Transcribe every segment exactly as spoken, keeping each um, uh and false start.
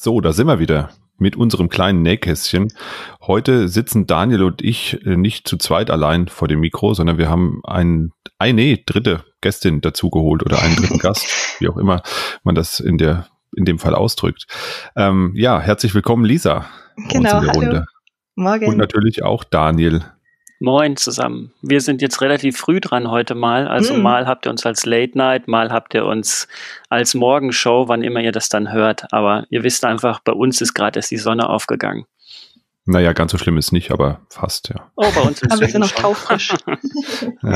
So, da sind wir wieder mit unserem kleinen Nähkästchen. Heute sitzen Daniel und ich nicht zu zweit allein vor dem Mikro, sondern wir haben ein, eine dritte Gästin dazugeholt oder einen dritten Gast, wie auch immer man das in der in dem Fall ausdrückt. Ähm, ja, herzlich willkommen, Lisa. Genau, hallo. Runde. Morgen. Und natürlich auch Daniel. Moin zusammen. Wir sind jetzt relativ früh dran heute mal. Also mm. mal habt ihr uns als Late Night, mal habt ihr uns als Morgenshow, wann immer ihr das dann hört. Aber ihr wisst einfach, bei uns ist gerade erst die Sonne aufgegangen. Naja, ganz so schlimm ist nicht, aber fast, ja. Oh, bei uns ist es aber wir sind noch taufrisch. ja.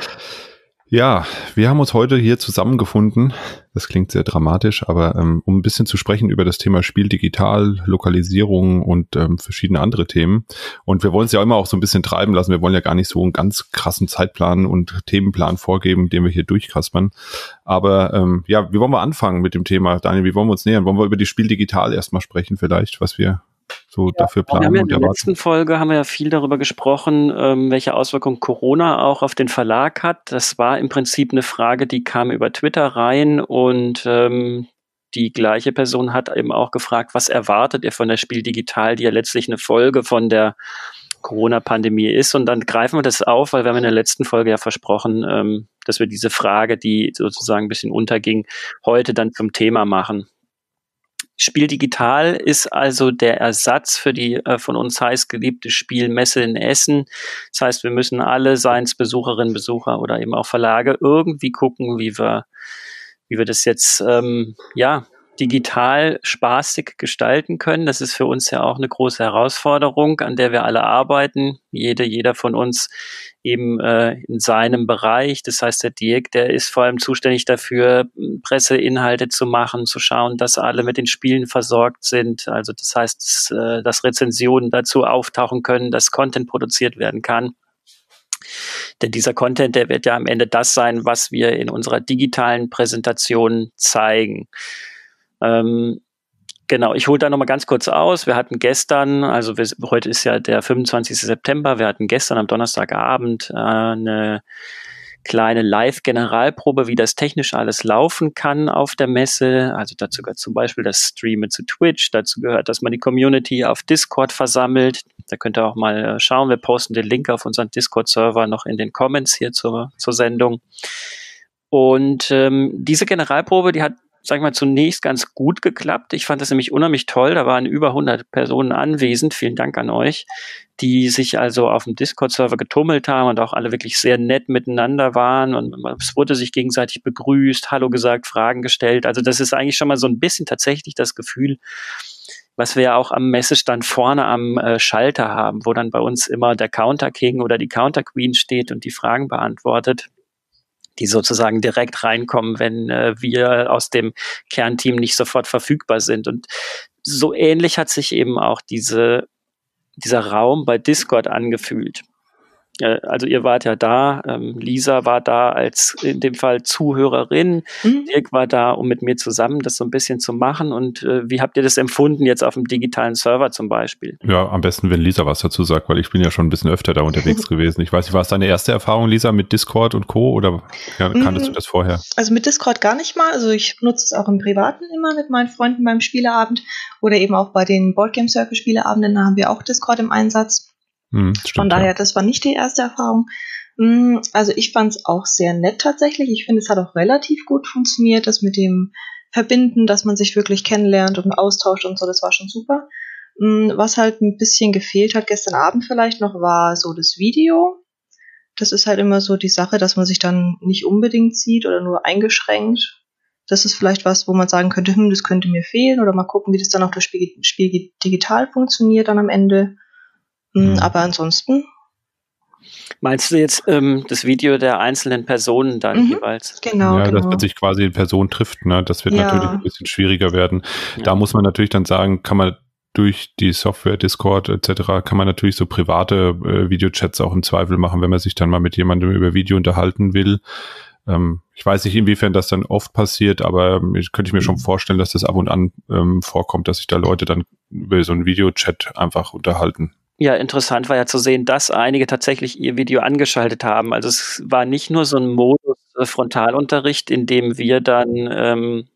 Ja, wir haben uns heute hier zusammengefunden, das klingt sehr dramatisch, aber ähm, um ein bisschen zu sprechen über das Thema Spiel digital, Lokalisierung und ähm, verschiedene andere Themen. Und wir wollen es ja immer auch so ein bisschen treiben lassen. Wir wollen ja gar nicht so einen ganz krassen Zeitplan und Themenplan vorgeben, den wir hier durchkaspern. Aber ähm, ja, wie wollen wir anfangen mit dem Thema? Daniel, wie wollen wir uns nähern? Wollen wir über die Spiel digital erstmal sprechen vielleicht, was wir so ja, dafür planen? Wir haben ja in der letzten Folge haben wir ja viel darüber gesprochen, ähm, welche Auswirkungen Corona auch auf den Verlag hat. Das war im Prinzip eine Frage, die kam über Twitter rein und ähm, die gleiche Person hat eben auch gefragt, was erwartet ihr von der Spiel digital, die ja letztlich eine Folge von der Corona-Pandemie ist. Und dann greifen wir das auf, weil wir haben in der letzten Folge ja versprochen, ähm, dass wir diese Frage, die sozusagen ein bisschen unterging, heute dann zum Thema machen. Spiel digital ist also der Ersatz für die äh, von uns heiß geliebte Spielmesse in Essen. Das heißt, wir müssen alle, seien es Besucherinnen, Besucher oder eben auch Verlage, irgendwie gucken, wie wir, wie wir das jetzt ähm, ja digital spaßig gestalten können. Das ist für uns ja auch eine große Herausforderung, an der wir alle arbeiten. Jede, jeder von uns eben äh, in seinem Bereich. Das heißt, der Dirk, der ist vor allem zuständig dafür, Presseinhalte zu machen, zu schauen, dass alle mit den Spielen versorgt sind. Also das heißt, dass, äh, dass Rezensionen dazu auftauchen können, dass Content produziert werden kann. Denn dieser Content, der wird ja am Ende das sein, was wir in unserer digitalen Präsentation zeigen. Ähm, Genau, ich hole da nochmal ganz kurz aus. Wir hatten gestern, also wir, heute ist ja der fünfundzwanzigsten September, wir hatten gestern am Donnerstagabend äh, eine kleine Live-Generalprobe, wie das technisch alles laufen kann auf der Messe. Also dazu gehört zum Beispiel das Streamen zu Twitch, dazu gehört, dass man die Community auf Discord versammelt. Da könnt ihr auch mal schauen, wir posten den Link auf unseren Discord-Server noch in den Comments hier zur, zur Sendung. Und ähm, diese Generalprobe, die hat sag ich mal, zunächst ganz gut geklappt. Ich fand das nämlich unheimlich toll. Da waren über hundert Personen anwesend. Vielen Dank an euch, die sich also auf dem Discord-Server getummelt haben und auch alle wirklich sehr nett miteinander waren. Und es wurde sich gegenseitig begrüßt, Hallo gesagt, Fragen gestellt. Also das ist eigentlich schon mal so ein bisschen tatsächlich das Gefühl, was wir ja auch am Messestand vorne am äh, Schalter haben, wo dann bei uns immer der Counter King oder die Counter Queen steht und die Fragen beantwortet, die sozusagen direkt reinkommen, wenn äh, wir aus dem Kernteam nicht sofort verfügbar sind. Und so ähnlich hat sich eben auch diese, dieser Raum bei Discord angefühlt. Äh, also ihr wart ja da, ähm, Lisa war da als in dem Fall Zuhörerin, mhm. Dirk war da, um mit mir zusammen das so ein bisschen zu machen. Und äh, wie habt ihr das empfunden jetzt auf dem digitalen Server zum Beispiel? Ja, am besten, wenn Lisa was dazu sagt, weil ich bin ja schon ein bisschen öfter da unterwegs gewesen. Ich weiß nicht, war es deine erste Erfahrung, Lisa, mit Discord und Co. oder ja, kanntest mhm. du das vorher? Also mit Discord gar nicht mal. Also ich nutze es auch im Privaten immer mit meinen Freunden beim Spieleabend oder eben auch bei den Boardgame Circle Spieleabenden, da haben wir auch Discord im Einsatz. Hm, stimmt, Von daher, ja. Das war nicht die erste Erfahrung. Also ich fand es auch sehr nett tatsächlich. Ich finde, es hat auch relativ gut funktioniert, das mit dem Verbinden, dass man sich wirklich kennenlernt und austauscht und so, das war schon super. Was halt ein bisschen gefehlt hat gestern Abend vielleicht noch, war so das Video. Das ist halt immer so die Sache, dass man sich dann nicht unbedingt sieht oder nur eingeschränkt. Das ist vielleicht was, wo man sagen könnte, hm, das könnte mir fehlen, oder mal gucken, wie das dann auch das Spiel, Spiel digital funktioniert dann am Ende. Mhm. Aber ansonsten. Meinst du jetzt ähm, das Video der einzelnen Personen dann mhm. jeweils? Genau, ja, genau. dass man sich quasi in Person trifft, ne? Das wird ja. natürlich ein bisschen schwieriger werden. Ja. Da muss man natürlich dann sagen, kann man durch die Software, Discord et cetera, kann man natürlich so private äh, Videochats auch im Zweifel machen, wenn man sich dann mal mit jemandem über Video unterhalten will. Ähm, ich weiß nicht, inwiefern das dann oft passiert, aber ich könnte ich mir schon vorstellen, dass das ab und an ähm, vorkommt, dass sich da Leute dann über so einen Videochat einfach unterhalten. Ja, interessant war ja zu sehen, dass einige tatsächlich ihr Video angeschaltet haben. Also es war nicht nur so ein Modus äh, Frontalunterricht, in dem wir dann ähm,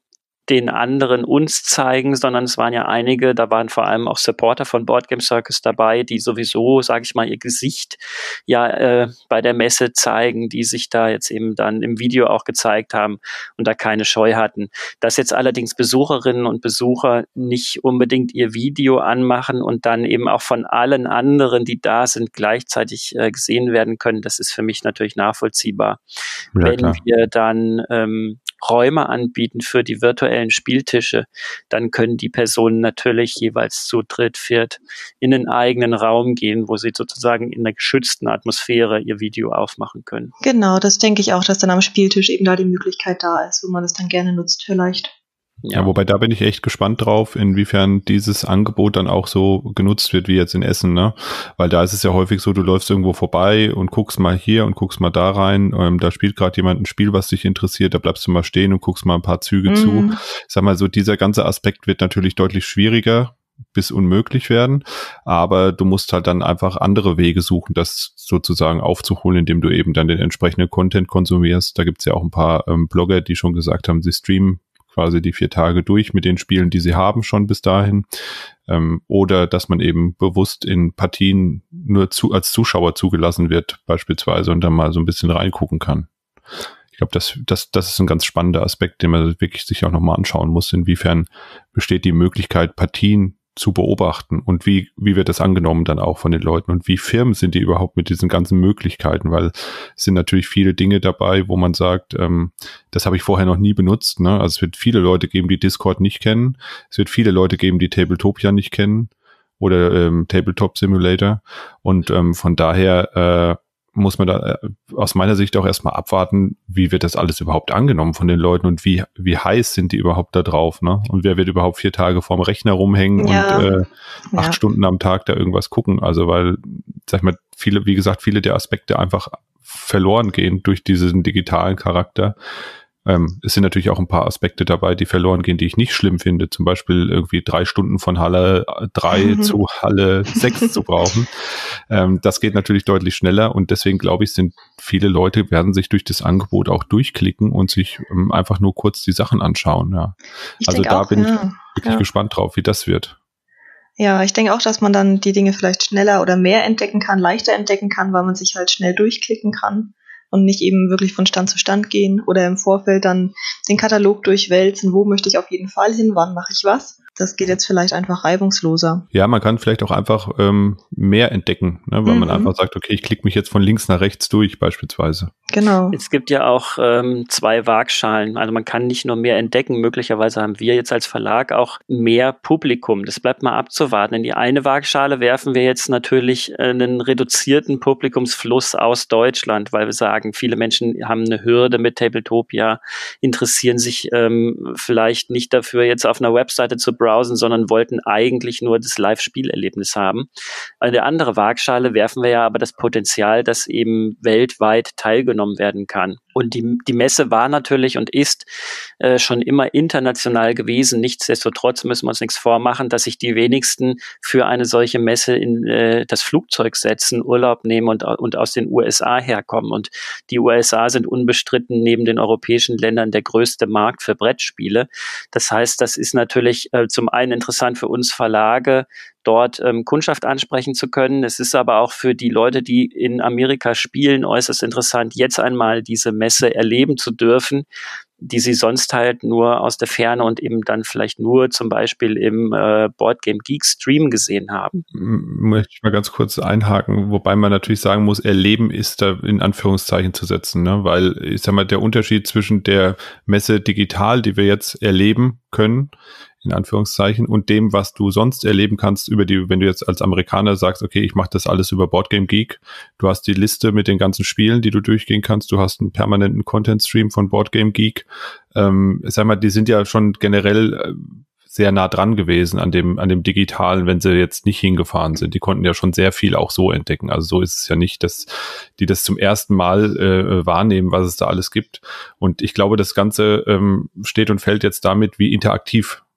den anderen uns zeigen, sondern es waren ja einige, da waren vor allem auch Supporter von Board Game Circus dabei, die sowieso, sage ich mal, ihr Gesicht ja äh, bei der Messe zeigen, die sich da jetzt eben dann im Video auch gezeigt haben und da keine Scheu hatten. Dass jetzt allerdings Besucherinnen und Besucher nicht unbedingt ihr Video anmachen und dann eben auch von allen anderen, die da sind, gleichzeitig äh, gesehen werden können, das ist für mich natürlich nachvollziehbar. Ja, wenn klar. wir dann ähm, Räume anbieten für die virtuellen Spieltische, dann können die Personen natürlich jeweils zu dritt, viert in einen eigenen Raum gehen, wo sie sozusagen in einer geschützten Atmosphäre ihr Video aufmachen können. Genau, das denke ich auch, dass dann am Spieltisch eben da die Möglichkeit da ist, wo man das dann gerne nutzt vielleicht. Ja. ja, wobei da bin ich echt gespannt drauf, inwiefern dieses Angebot dann auch so genutzt wird wie jetzt in Essen, ne? Weil da ist es ja häufig so, du läufst irgendwo vorbei und guckst mal hier und guckst mal da rein, ähm, da spielt gerade jemand ein Spiel, was dich interessiert, da bleibst du mal stehen und guckst mal ein paar Züge mhm. zu. Ich sag mal so, dieser ganze Aspekt wird natürlich deutlich schwieriger bis unmöglich werden, aber du musst halt dann einfach andere Wege suchen, das sozusagen aufzuholen, indem du eben dann den entsprechenden Content konsumierst. Da gibt's ja auch ein paar ähm, Blogger, die schon gesagt haben, sie streamen quasi die vier Tage durch mit den Spielen, die sie haben schon bis dahin. Ähm, oder dass man eben bewusst in Partien nur zu, als Zuschauer zugelassen wird beispielsweise und dann mal so ein bisschen reingucken kann. Ich glaube, das, das, das ist ein ganz spannender Aspekt, den man wirklich sich auch nochmal anschauen muss. Inwiefern besteht die Möglichkeit, Partien zu beobachten und wie wie wird das angenommen dann auch von den Leuten und wie firm sind die überhaupt mit diesen ganzen Möglichkeiten, weil es sind natürlich viele Dinge dabei, wo man sagt, ähm, das habe ich vorher noch nie benutzt, ne? Also es wird viele Leute geben, die Discord nicht kennen, es wird viele Leute geben, die Tabletopia nicht kennen oder ähm, Tabletop Simulator und ähm, von daher äh, muss man da äh, aus meiner Sicht auch erstmal abwarten, wie wird das alles überhaupt angenommen von den Leuten und wie wie heiß sind die überhaupt da drauf, ne? Und wer wird überhaupt vier Tage vorm Rechner rumhängen ja. und äh, acht ja. Stunden am Tag da irgendwas gucken? Also weil, sag ich mal, viele, wie gesagt, viele der Aspekte einfach verloren gehen durch diesen digitalen Charakter. Ähm, es sind natürlich auch ein paar Aspekte dabei, die verloren gehen, die ich nicht schlimm finde. Zum Beispiel irgendwie drei Stunden von Halle drei mhm. zu Halle sechs zu brauchen. Ähm, das geht natürlich deutlich schneller und deswegen glaube ich, sind viele Leute, werden sich durch das Angebot auch durchklicken und sich ähm, einfach nur kurz die Sachen anschauen. Ja. Ich also da auch, bin ja. ich wirklich ja. gespannt drauf, wie das wird. Ja, ich denke auch, dass man dann die Dinge vielleicht schneller oder mehr entdecken kann, leichter entdecken kann, weil man sich halt schnell durchklicken kann. Und nicht eben wirklich von Stand zu Stand gehen oder im Vorfeld dann den Katalog durchwälzen, wo möchte ich auf jeden Fall hin, wann mache ich was. Das geht jetzt vielleicht einfach reibungsloser. Ja, man kann vielleicht auch einfach ähm, mehr entdecken, ne, weil mhm. man einfach sagt, okay, ich klicke mich jetzt von links nach rechts durch beispielsweise. Genau. Es gibt ja auch ähm, zwei Waagschalen. Also man kann nicht nur mehr entdecken, möglicherweise haben wir jetzt als Verlag auch mehr Publikum. Das bleibt mal abzuwarten. In die eine Waagschale werfen wir jetzt natürlich einen reduzierten Publikumsfluss aus Deutschland, weil wir sagen, viele Menschen haben eine Hürde mit Tabletopia, interessieren sich ähm, vielleicht nicht dafür, jetzt auf einer Webseite zu browsen, sondern wollten eigentlich nur das Live-Spielerlebnis haben. In der andere Waagschale werfen wir ja aber das Potenzial, dass eben weltweit teilgenommen werden kann. Und die, die Messe war natürlich und ist äh, schon immer international gewesen. Nichtsdestotrotz müssen wir uns nichts vormachen, dass sich die wenigsten für eine solche Messe in äh, das Flugzeug setzen, Urlaub nehmen und, und aus den U S A herkommen. Und die U S A sind unbestritten neben den europäischen Ländern der größte Markt für Brettspiele. Das heißt, das ist natürlich äh, zum einen interessant für uns Verlage, dort ähm, Kundschaft ansprechen zu können. Es ist aber auch für die Leute, die in Amerika spielen, äußerst interessant, jetzt einmal diese Messe erleben zu dürfen, die sie sonst halt nur aus der Ferne und eben dann vielleicht nur zum Beispiel im äh, Board Game Geek Stream gesehen haben. Möchte ich mal ganz kurz einhaken, wobei man natürlich sagen muss, erleben ist da in Anführungszeichen zu setzen, ne? Weil ich sag mal, der Unterschied zwischen der Messe digital, die wir jetzt erleben können, in Anführungszeichen, und dem, was du sonst erleben kannst über die, wenn du jetzt als Amerikaner sagst, okay, ich mache das alles über Board Game Geek, du hast die Liste mit den ganzen Spielen, die du durchgehen kannst, du hast einen permanenten Content-Stream von Board Game Geek, ähm, sag mal, die sind ja schon generell äh, sehr nah dran gewesen an dem, an dem Digitalen, wenn sie jetzt nicht hingefahren sind. Die konnten ja schon sehr viel auch so entdecken. Also so ist es ja nicht, dass die das zum ersten Mal äh, wahrnehmen, was es da alles gibt. Und ich glaube, das Ganze ähm, steht und fällt jetzt damit, wie interaktiv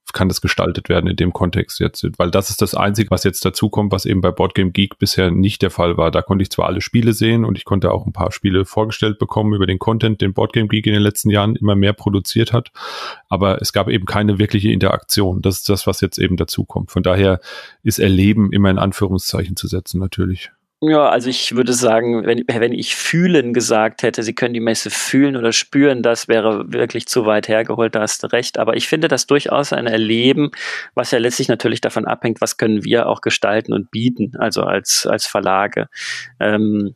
kann das gestaltet werden in dem Kontext jetzt? Weil das ist das Einzige, was jetzt dazu kommt, was eben bei Boardgame Geek bisher nicht der Fall war. Da konnte ich zwar alle Spiele sehen und ich konnte auch ein paar Spiele vorgestellt bekommen über den Content, den Boardgame Geek in den letzten Jahren immer mehr produziert hat, aber es gab eben keine wirkliche Interaktion. Das ist das, was jetzt eben dazu kommt. Von daher ist Erleben immer in Anführungszeichen zu setzen natürlich. Ja, also ich würde sagen, wenn, wenn ich fühlen gesagt hätte, Sie können die Messe fühlen oder spüren, das wäre wirklich zu weit hergeholt, da hast du recht. Aber ich finde das durchaus ein Erleben, was ja letztlich natürlich davon abhängt, was können wir auch gestalten und bieten, also als, als Verlage. Ähm,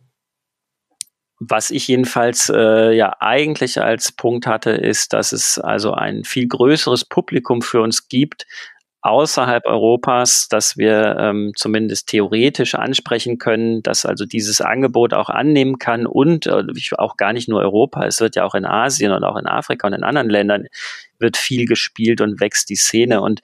was ich jedenfalls äh, ja eigentlich als Punkt hatte, ist, dass es also ein viel größeres Publikum für uns gibt, außerhalb Europas, dass wir ähm, zumindest theoretisch ansprechen können, dass also dieses Angebot auch annehmen kann und äh, auch gar nicht nur Europa, es wird ja auch in Asien und auch in Afrika und in anderen Ländern wird viel gespielt und wächst die Szene und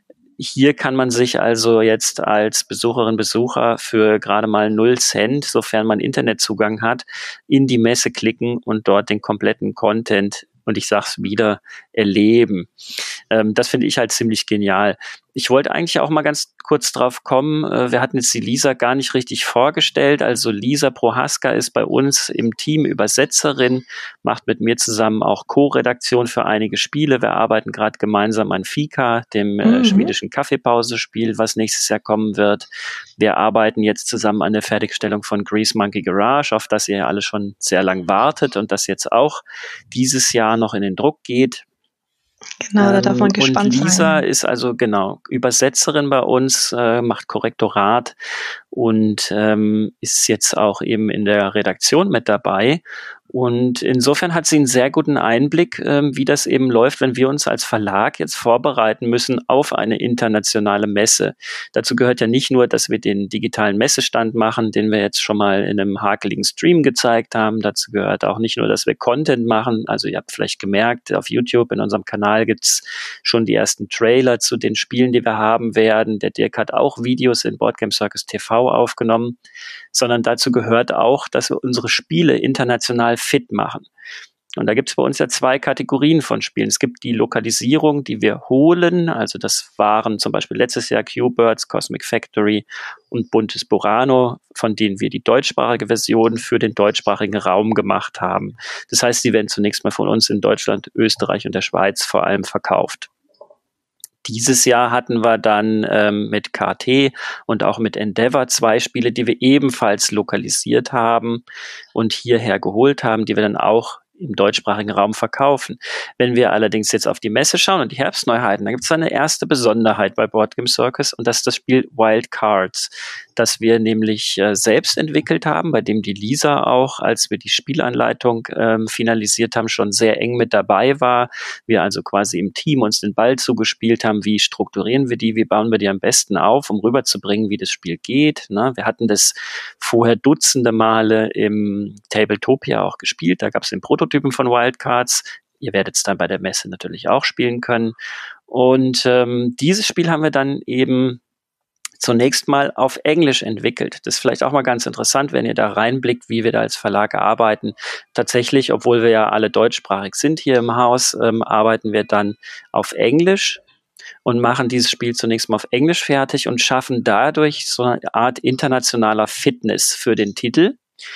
hier kann man sich also jetzt als Besucherin, Besucher für gerade mal null Cent, sofern man Internetzugang hat, in die Messe klicken und dort den kompletten Content, und ich sag's wieder, erleben. Ähm, das finde ich halt ziemlich genial. Ich wollte eigentlich auch mal ganz kurz drauf kommen. Äh, wir hatten jetzt die Lisa gar nicht richtig vorgestellt. Also Lisa Prohaska ist bei uns im Team Übersetzerin, macht mit mir zusammen auch Co-Redaktion für einige Spiele. Wir arbeiten gerade gemeinsam an Fika, dem äh, mhm. schwedischen Kaffeepausenspiel, was nächstes Jahr kommen wird. Wir arbeiten jetzt zusammen an der Fertigstellung von Grease Monkey Garage, auf das ihr ja alle schon sehr lang wartet und das jetzt auch dieses Jahr noch in den Druck geht. Genau, da darf man gespannt sein. Und Lisa ist also genau Übersetzerin bei uns, äh, macht Korrektorat und ähm, ist jetzt auch eben in der Redaktion mit dabei. Und insofern hat sie einen sehr guten Einblick, ähm, wie das eben läuft, wenn wir uns als Verlag jetzt vorbereiten müssen auf eine internationale Messe. Dazu gehört ja nicht nur, dass wir den digitalen Messestand machen, den wir jetzt schon mal in einem hakeligen Stream gezeigt haben. Dazu gehört auch nicht nur, dass wir Content machen. Also ihr habt vielleicht gemerkt, auf YouTube in unserem Kanal gibt's schon die ersten Trailer zu den Spielen, die wir haben werden. Der Dirk hat auch Videos in Boardgame Circus T V aufgenommen. Sondern dazu gehört auch, dass wir unsere Spiele international fit machen. Und da gibt es bei uns ja zwei Kategorien von Spielen. Es gibt die Lokalisierung, die wir holen. Also das waren zum Beispiel letztes Jahr Q-Birds, Cosmic Factory und Buntes Burano, von denen wir die deutschsprachige Version für den deutschsprachigen Raum gemacht haben. Das heißt, die werden zunächst mal von uns in Deutschland, Österreich und der Schweiz vor allem verkauft. Dieses Jahr hatten wir dann ähm, mit K T und auch mit Endeavor zwei Spiele, die wir ebenfalls lokalisiert haben und hierher geholt haben, die wir dann auch im deutschsprachigen Raum verkaufen. Wenn wir allerdings jetzt auf die Messe schauen und die Herbstneuheiten, dann gibt es eine erste Besonderheit bei Boardgame Circus und das ist das Spiel Wild Cards, das wir nämlich äh, selbst entwickelt haben, bei dem die Lisa auch, als wir die Spielanleitung ähm, finalisiert haben, schon sehr eng mit dabei war. Wir also quasi im Team uns den Ball zugespielt haben, wie strukturieren wir die, wie bauen wir die am besten auf, um rüberzubringen, wie das Spiel geht. Ne? Wir hatten das vorher dutzende Male im Tabletopia auch gespielt, da gab es den Prototypen von Wildcards. Ihr werdet es dann bei der Messe natürlich auch spielen können. Und ähm, dieses Spiel haben wir dann eben zunächst mal auf Englisch entwickelt. Das ist vielleicht auch mal ganz interessant, wenn ihr da reinblickt, wie wir da als Verlag arbeiten. Tatsächlich, obwohl wir ja alle deutschsprachig sind hier im Haus, ähm, arbeiten wir dann auf Englisch und machen dieses Spiel zunächst mal auf Englisch fertig und schaffen dadurch so eine Art internationaler Fitness für den Titel.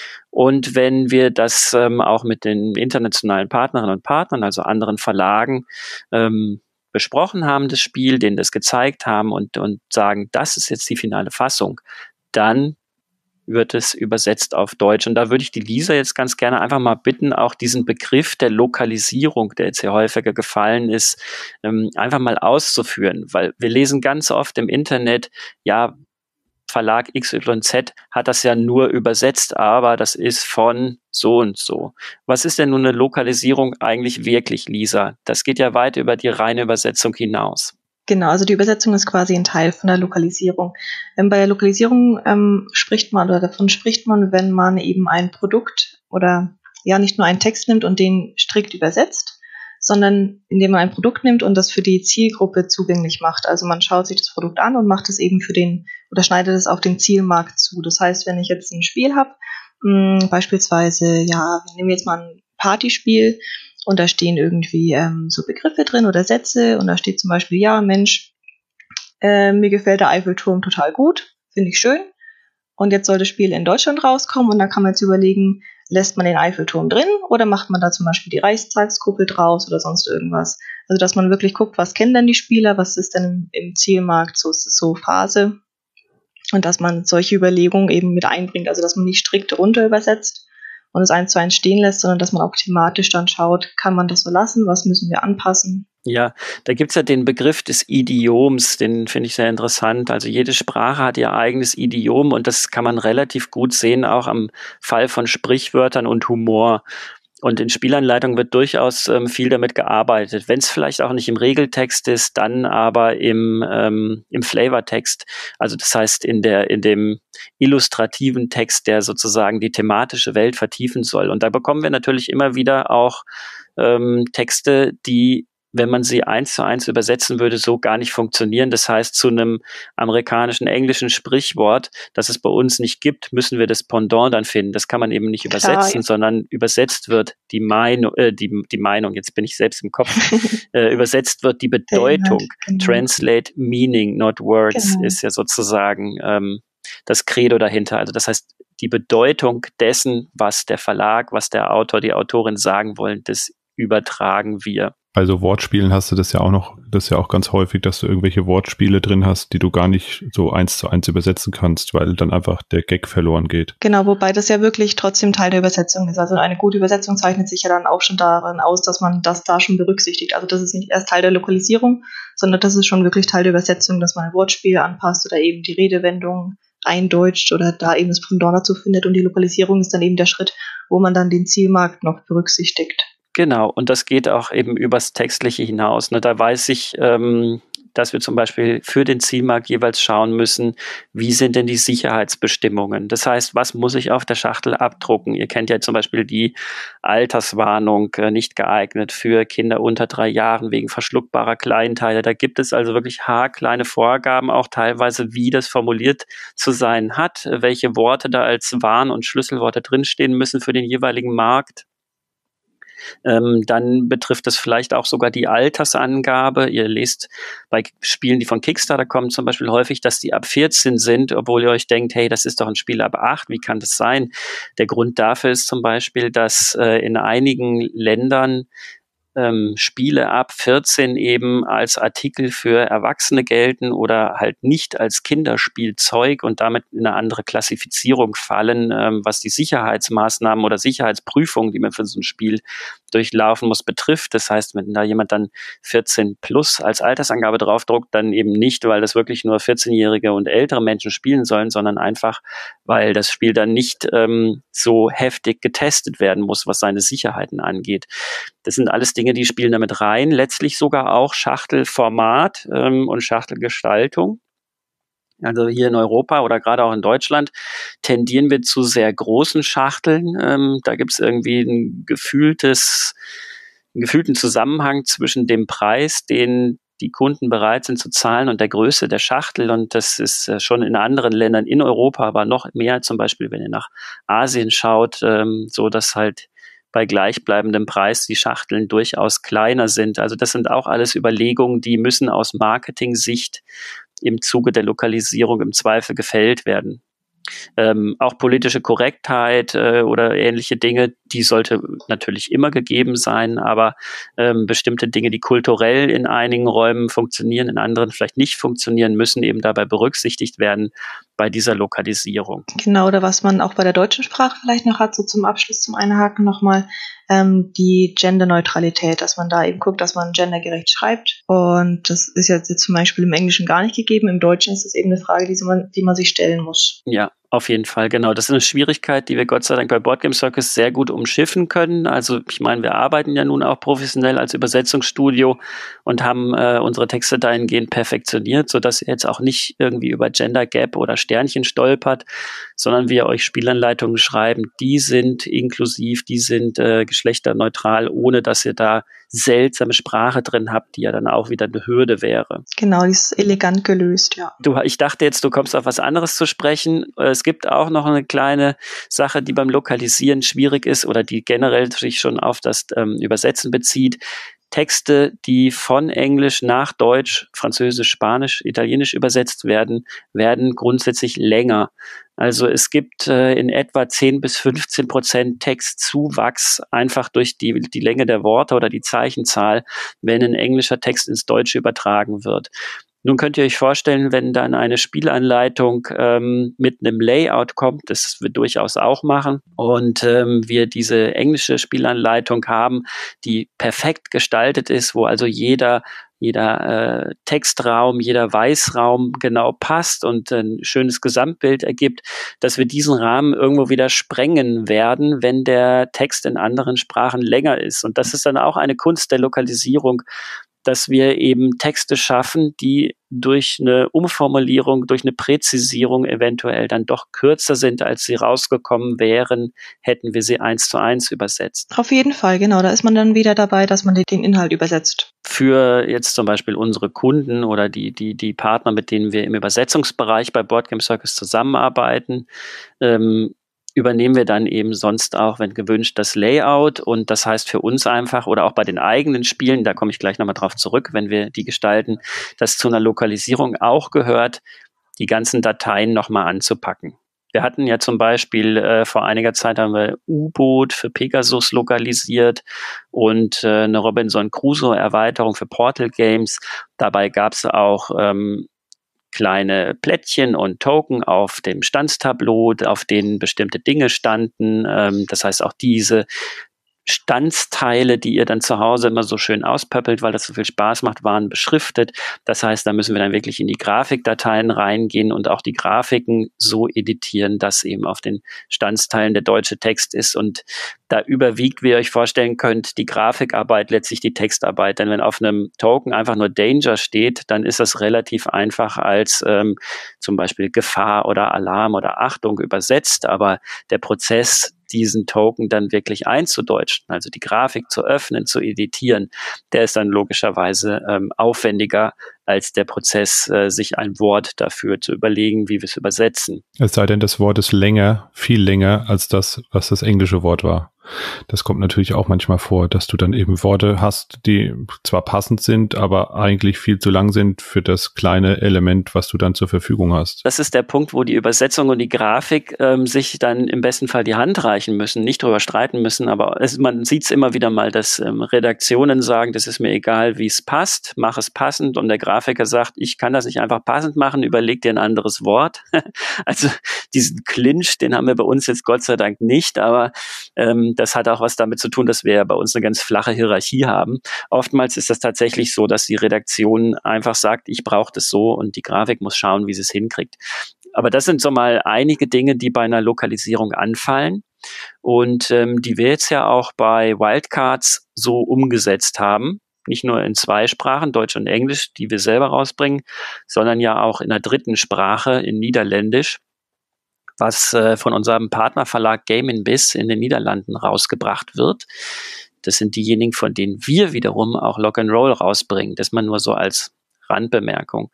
Und wenn wir das ähm, auch mit den internationalen Partnerinnen und Partnern, also anderen Verlagen, ähm, besprochen haben, das Spiel, denen das gezeigt haben und, und sagen, das ist jetzt die finale Fassung, dann wird es übersetzt auf Deutsch. Und da würde ich die Lisa jetzt ganz gerne einfach mal bitten, auch diesen Begriff der Lokalisierung, der jetzt hier häufiger gefallen ist, ähm, einfach mal auszuführen. Weil wir lesen ganz oft im Internet, ja, Verlag X Y Z hat das ja nur übersetzt, aber das ist von so und so. Was ist denn nun eine Lokalisierung eigentlich wirklich, Lisa? Das geht ja weit über die reine Übersetzung hinaus. Genau, also die Übersetzung ist quasi ein Teil von der Lokalisierung. Ähm, bei der Lokalisierung ähm, spricht man oder davon spricht man, wenn man eben ein Produkt oder ja nicht nur einen Text nimmt und den strikt übersetzt, sondern indem man ein Produkt nimmt und das für die Zielgruppe zugänglich macht. Also man schaut sich das Produkt an und macht es eben für den oder schneidet es auf den Zielmarkt zu. Das heißt, wenn ich jetzt ein Spiel habe, mh, beispielsweise, ja, wir nehmen jetzt mal ein Partyspiel und da stehen irgendwie ähm, so Begriffe drin oder Sätze und da steht zum Beispiel, ja Mensch, äh, mir gefällt der Eiffelturm total gut, finde ich schön. Und jetzt soll das Spiel in Deutschland rauskommen und dann kann man jetzt überlegen, lässt man den Eiffelturm drin oder macht man da zum Beispiel die Reichstagskuppel draus oder sonst irgendwas. Also dass man wirklich guckt, was kennen denn die Spieler, was ist denn im Zielmarkt so, so Phase und dass man solche Überlegungen eben mit einbringt. Also dass man nicht strikt runter übersetzt und es eins zu eins stehen lässt, sondern dass man auch thematisch dann schaut, kann man das so lassen, was müssen wir anpassen. Ja, da gibt's ja den Begriff des Idioms, den finde ich sehr interessant. Also jede Sprache hat ihr eigenes Idiom und das kann man relativ gut sehen, auch am Fall von Sprichwörtern und Humor. Und in Spielanleitungen wird durchaus ähm, viel damit gearbeitet. Wenn es vielleicht auch nicht im Regeltext ist, dann aber im, ähm, im Flavortext. Also das heißt in der in dem illustrativen Text, der sozusagen die thematische Welt vertiefen soll. Und da bekommen wir natürlich immer wieder auch ähm, Texte, die, wenn man sie eins zu eins übersetzen würde, so gar nicht funktionieren. Das heißt, zu einem amerikanischen, englischen Sprichwort, das es bei uns nicht gibt, müssen wir das Pendant dann finden. Das kann man eben nicht Klar, übersetzen, ja. sondern übersetzt wird die Meinung, äh, die, die Meinung, jetzt bin ich selbst im Kopf, äh, übersetzt wird die Bedeutung. Genau. Translate meaning, not words, genau. ist ja sozusagen ähm, das Credo dahinter. Also das heißt, die Bedeutung dessen, was der Verlag, was der Autor, die Autorin sagen wollen, das übertragen wir. Also Wortspielen hast du das ja auch noch, das ist ja auch ganz häufig, dass du irgendwelche Wortspiele drin hast, die du gar nicht so eins zu eins übersetzen kannst, weil dann einfach der Gag verloren geht. Genau, wobei das ja wirklich trotzdem Teil der Übersetzung ist. Also eine gute Übersetzung zeichnet sich ja dann auch schon darin aus, dass man das da schon berücksichtigt. Also das ist nicht erst Teil der Lokalisierung, sondern das ist schon wirklich Teil der Übersetzung, dass man ein Wortspiel anpasst oder eben die Redewendung eindeutscht oder da eben das Pendant dazu findet und die Lokalisierung ist dann eben der Schritt, wo man dann den Zielmarkt noch berücksichtigt. Genau, und das geht auch eben übers Textliche hinaus. Ne? Da weiß ich, ähm, dass wir zum Beispiel für den Zielmarkt jeweils schauen müssen, wie sind denn die Sicherheitsbestimmungen? Das heißt, was muss ich auf der Schachtel abdrucken? Ihr kennt ja zum Beispiel die Alterswarnung, äh, nicht geeignet für Kinder unter drei Jahren wegen verschluckbarer Kleinteile. Da gibt es also wirklich haarkleine Vorgaben, auch teilweise, wie das formuliert zu sein hat, welche Worte da als Warn- und Schlüsselworte drinstehen müssen für den jeweiligen Markt. Ähm, dann betrifft es vielleicht auch sogar die Altersangabe. Ihr lest bei Spielen, die von Kickstarter kommen, zum Beispiel häufig, dass die ab vierzehn sind, obwohl ihr euch denkt, hey, das ist doch ein Spiel ab acht, wie kann das sein? Der Grund dafür ist zum Beispiel, dass äh, in einigen Ländern ähm, Spiele ab vierzehn eben als Artikel für Erwachsene gelten oder halt nicht als Kinderspielzeug und damit in eine andere Klassifizierung fallen, ähm, was die Sicherheitsmaßnahmen oder Sicherheitsprüfungen, die man für so ein Spiel durchlaufen muss, betrifft. Das heißt, wenn da jemand dann vierzehn plus als Altersangabe draufdruckt, dann eben nicht, weil das wirklich nur vierzehnjährige und ältere Menschen spielen sollen, sondern einfach, weil das Spiel dann nicht ähm, so heftig getestet werden muss, was seine Sicherheiten angeht. Das sind alles Dinge, die spielen damit rein. Letztlich sogar auch Schachtelformat ähm, und Schachtelgestaltung. Also hier in Europa oder gerade auch in Deutschland tendieren wir zu sehr großen Schachteln. Ähm, da gibt es irgendwie ein gefühltes, einen gefühlten Zusammenhang zwischen dem Preis, den die Kunden bereit sind zu zahlen und der Größe der Schachtel. Und das ist äh, schon in anderen Ländern in Europa, aber noch mehr, zum Beispiel, wenn ihr nach Asien schaut, ähm, so dass halt bei gleichbleibendem Preis die Schachteln durchaus kleiner sind. Also das sind auch alles Überlegungen, die müssen aus Marketing-Sicht im Zuge der Lokalisierung im Zweifel gefällt werden. Ähm, auch politische Korrektheit äh, oder ähnliche Dinge, die sollte natürlich immer gegeben sein, aber ähm, bestimmte Dinge, die kulturell in einigen Räumen funktionieren, in anderen vielleicht nicht funktionieren, müssen eben dabei berücksichtigt werden bei dieser Lokalisierung. Genau, oder was man auch bei der deutschen Sprache vielleicht noch hat, so zum Abschluss, zum Einhaken nochmal, ähm, die Genderneutralität, dass man da eben guckt, dass man gendergerecht schreibt und das ist jetzt, jetzt zum Beispiel im Englischen gar nicht gegeben, im Deutschen ist es eben eine Frage, die man, die man sich stellen muss. Ja, auf jeden Fall, genau. Das ist eine Schwierigkeit, die wir Gott sei Dank bei Board Game Circus sehr gut umschiffen können. Also ich meine, wir arbeiten ja nun auch professionell als Übersetzungsstudio und haben äh, unsere Texte dahingehend perfektioniert, sodass ihr jetzt auch nicht irgendwie über Gender Gap oder Sternchen stolpert, sondern wir euch Spielanleitungen schreiben, die sind inklusiv, die sind äh, geschlechterneutral, ohne dass ihr da seltsame Sprache drin habe, die ja dann auch wieder eine Hürde wäre. Genau, die ist elegant gelöst, ja. Du, ich dachte jetzt, du kommst auf was anderes zu sprechen. Es gibt auch noch eine kleine Sache, die beim Lokalisieren schwierig ist oder die generell sich schon auf das ähm, Übersetzen bezieht. Texte, die von Englisch nach Deutsch, Französisch, Spanisch, Italienisch übersetzt werden, werden grundsätzlich länger. Also es gibt äh, in etwa zehn bis fünfzehn Prozent Textzuwachs einfach durch die, die Länge der Worte oder die Zeichenzahl, wenn ein englischer Text ins Deutsche übertragen wird. Nun könnt ihr euch vorstellen, wenn dann eine Spielanleitung ähm, mit einem Layout kommt, das wir durchaus auch machen, und ähm, wir diese englische Spielanleitung haben, die perfekt gestaltet ist, wo also jeder jeder äh, Textraum, jeder Weißraum genau passt und ein schönes Gesamtbild ergibt, dass wir diesen Rahmen irgendwo wieder sprengen werden, wenn der Text in anderen Sprachen länger ist. Und das ist dann auch eine Kunst der Lokalisierung, dass wir eben Texte schaffen, die durch eine Umformulierung, durch eine Präzisierung eventuell dann doch kürzer sind, als sie rausgekommen wären, hätten wir sie eins zu eins übersetzt. Auf jeden Fall, genau. Da ist man dann wieder dabei, dass man den Inhalt übersetzt. Für jetzt zum Beispiel unsere Kunden oder die, die, die Partner, mit denen wir im Übersetzungsbereich bei Board Game Circus zusammenarbeiten, ähm, übernehmen wir dann eben sonst auch, wenn gewünscht, das Layout, und das heißt für uns einfach oder auch bei den eigenen Spielen, da komme ich gleich nochmal drauf zurück, wenn wir die gestalten, dass zu einer Lokalisierung auch gehört, die ganzen Dateien nochmal anzupacken. Wir hatten ja zum Beispiel äh, vor einiger Zeit haben wir U-Boot für Pegasus lokalisiert und äh, eine Robinson Crusoe Erweiterung für Portal Games. Dabei gab es auch ähm, kleine Plättchen und Token auf dem Standstableau, auf denen bestimmte Dinge standen. Ähm, das heißt, auch diese Standsteile, die ihr dann zu Hause immer so schön auspöppelt, weil das so viel Spaß macht, waren beschriftet. Das heißt, da müssen wir dann wirklich in die Grafikdateien reingehen und auch die Grafiken so editieren, dass eben auf den Standsteilen der deutsche Text ist. Und da überwiegt, wie ihr euch vorstellen könnt, die Grafikarbeit letztlich die Textarbeit. Denn wenn auf einem Token einfach nur Danger steht, dann ist das relativ einfach als ähm, zum Beispiel Gefahr oder Alarm oder Achtung übersetzt. Aber der Prozess, diesen Token dann wirklich einzudeutschen, also die Grafik zu öffnen, zu editieren, der ist dann logischerweise ähm, aufwendiger als der Prozess, äh, sich ein Wort dafür zu überlegen, wie wir es übersetzen. Es sei denn, das Wort ist länger, viel länger als das, was das englische Wort war. Das kommt natürlich auch manchmal vor, dass du dann eben Worte hast, die zwar passend sind, aber eigentlich viel zu lang sind für das kleine Element, was du dann zur Verfügung hast. Das ist der Punkt, wo die Übersetzung und die Grafik ähm, sich dann im besten Fall die Hand reichen müssen, nicht drüber streiten müssen, aber es, man sieht es immer wieder mal, dass ähm, Redaktionen sagen, das ist mir egal, wie es passt, mach es passend, und der Grafiker sagt, ich kann das nicht einfach passend machen, überleg dir ein anderes Wort. Also diesen Clinch, den haben wir bei uns jetzt Gott sei Dank nicht, aber ähm, das hat auch was damit zu tun, dass wir bei uns eine ganz flache Hierarchie haben. Oftmals ist das tatsächlich so, dass die Redaktion einfach sagt, ich brauche das so, und die Grafik muss schauen, wie sie es hinkriegt. Aber das sind so mal einige Dinge, die bei einer Lokalisierung anfallen und ähm, die wir jetzt ja auch bei Wildcards so umgesetzt haben. Nicht nur in zwei Sprachen, Deutsch und Englisch, die wir selber rausbringen, sondern ja auch in einer dritten Sprache, in Niederländisch, was äh, von unserem Partnerverlag Game in Biz in den Niederlanden rausgebracht wird. Das sind diejenigen, von denen wir wiederum auch Lock and Roll rausbringen. Das mal nur so als Randbemerkung.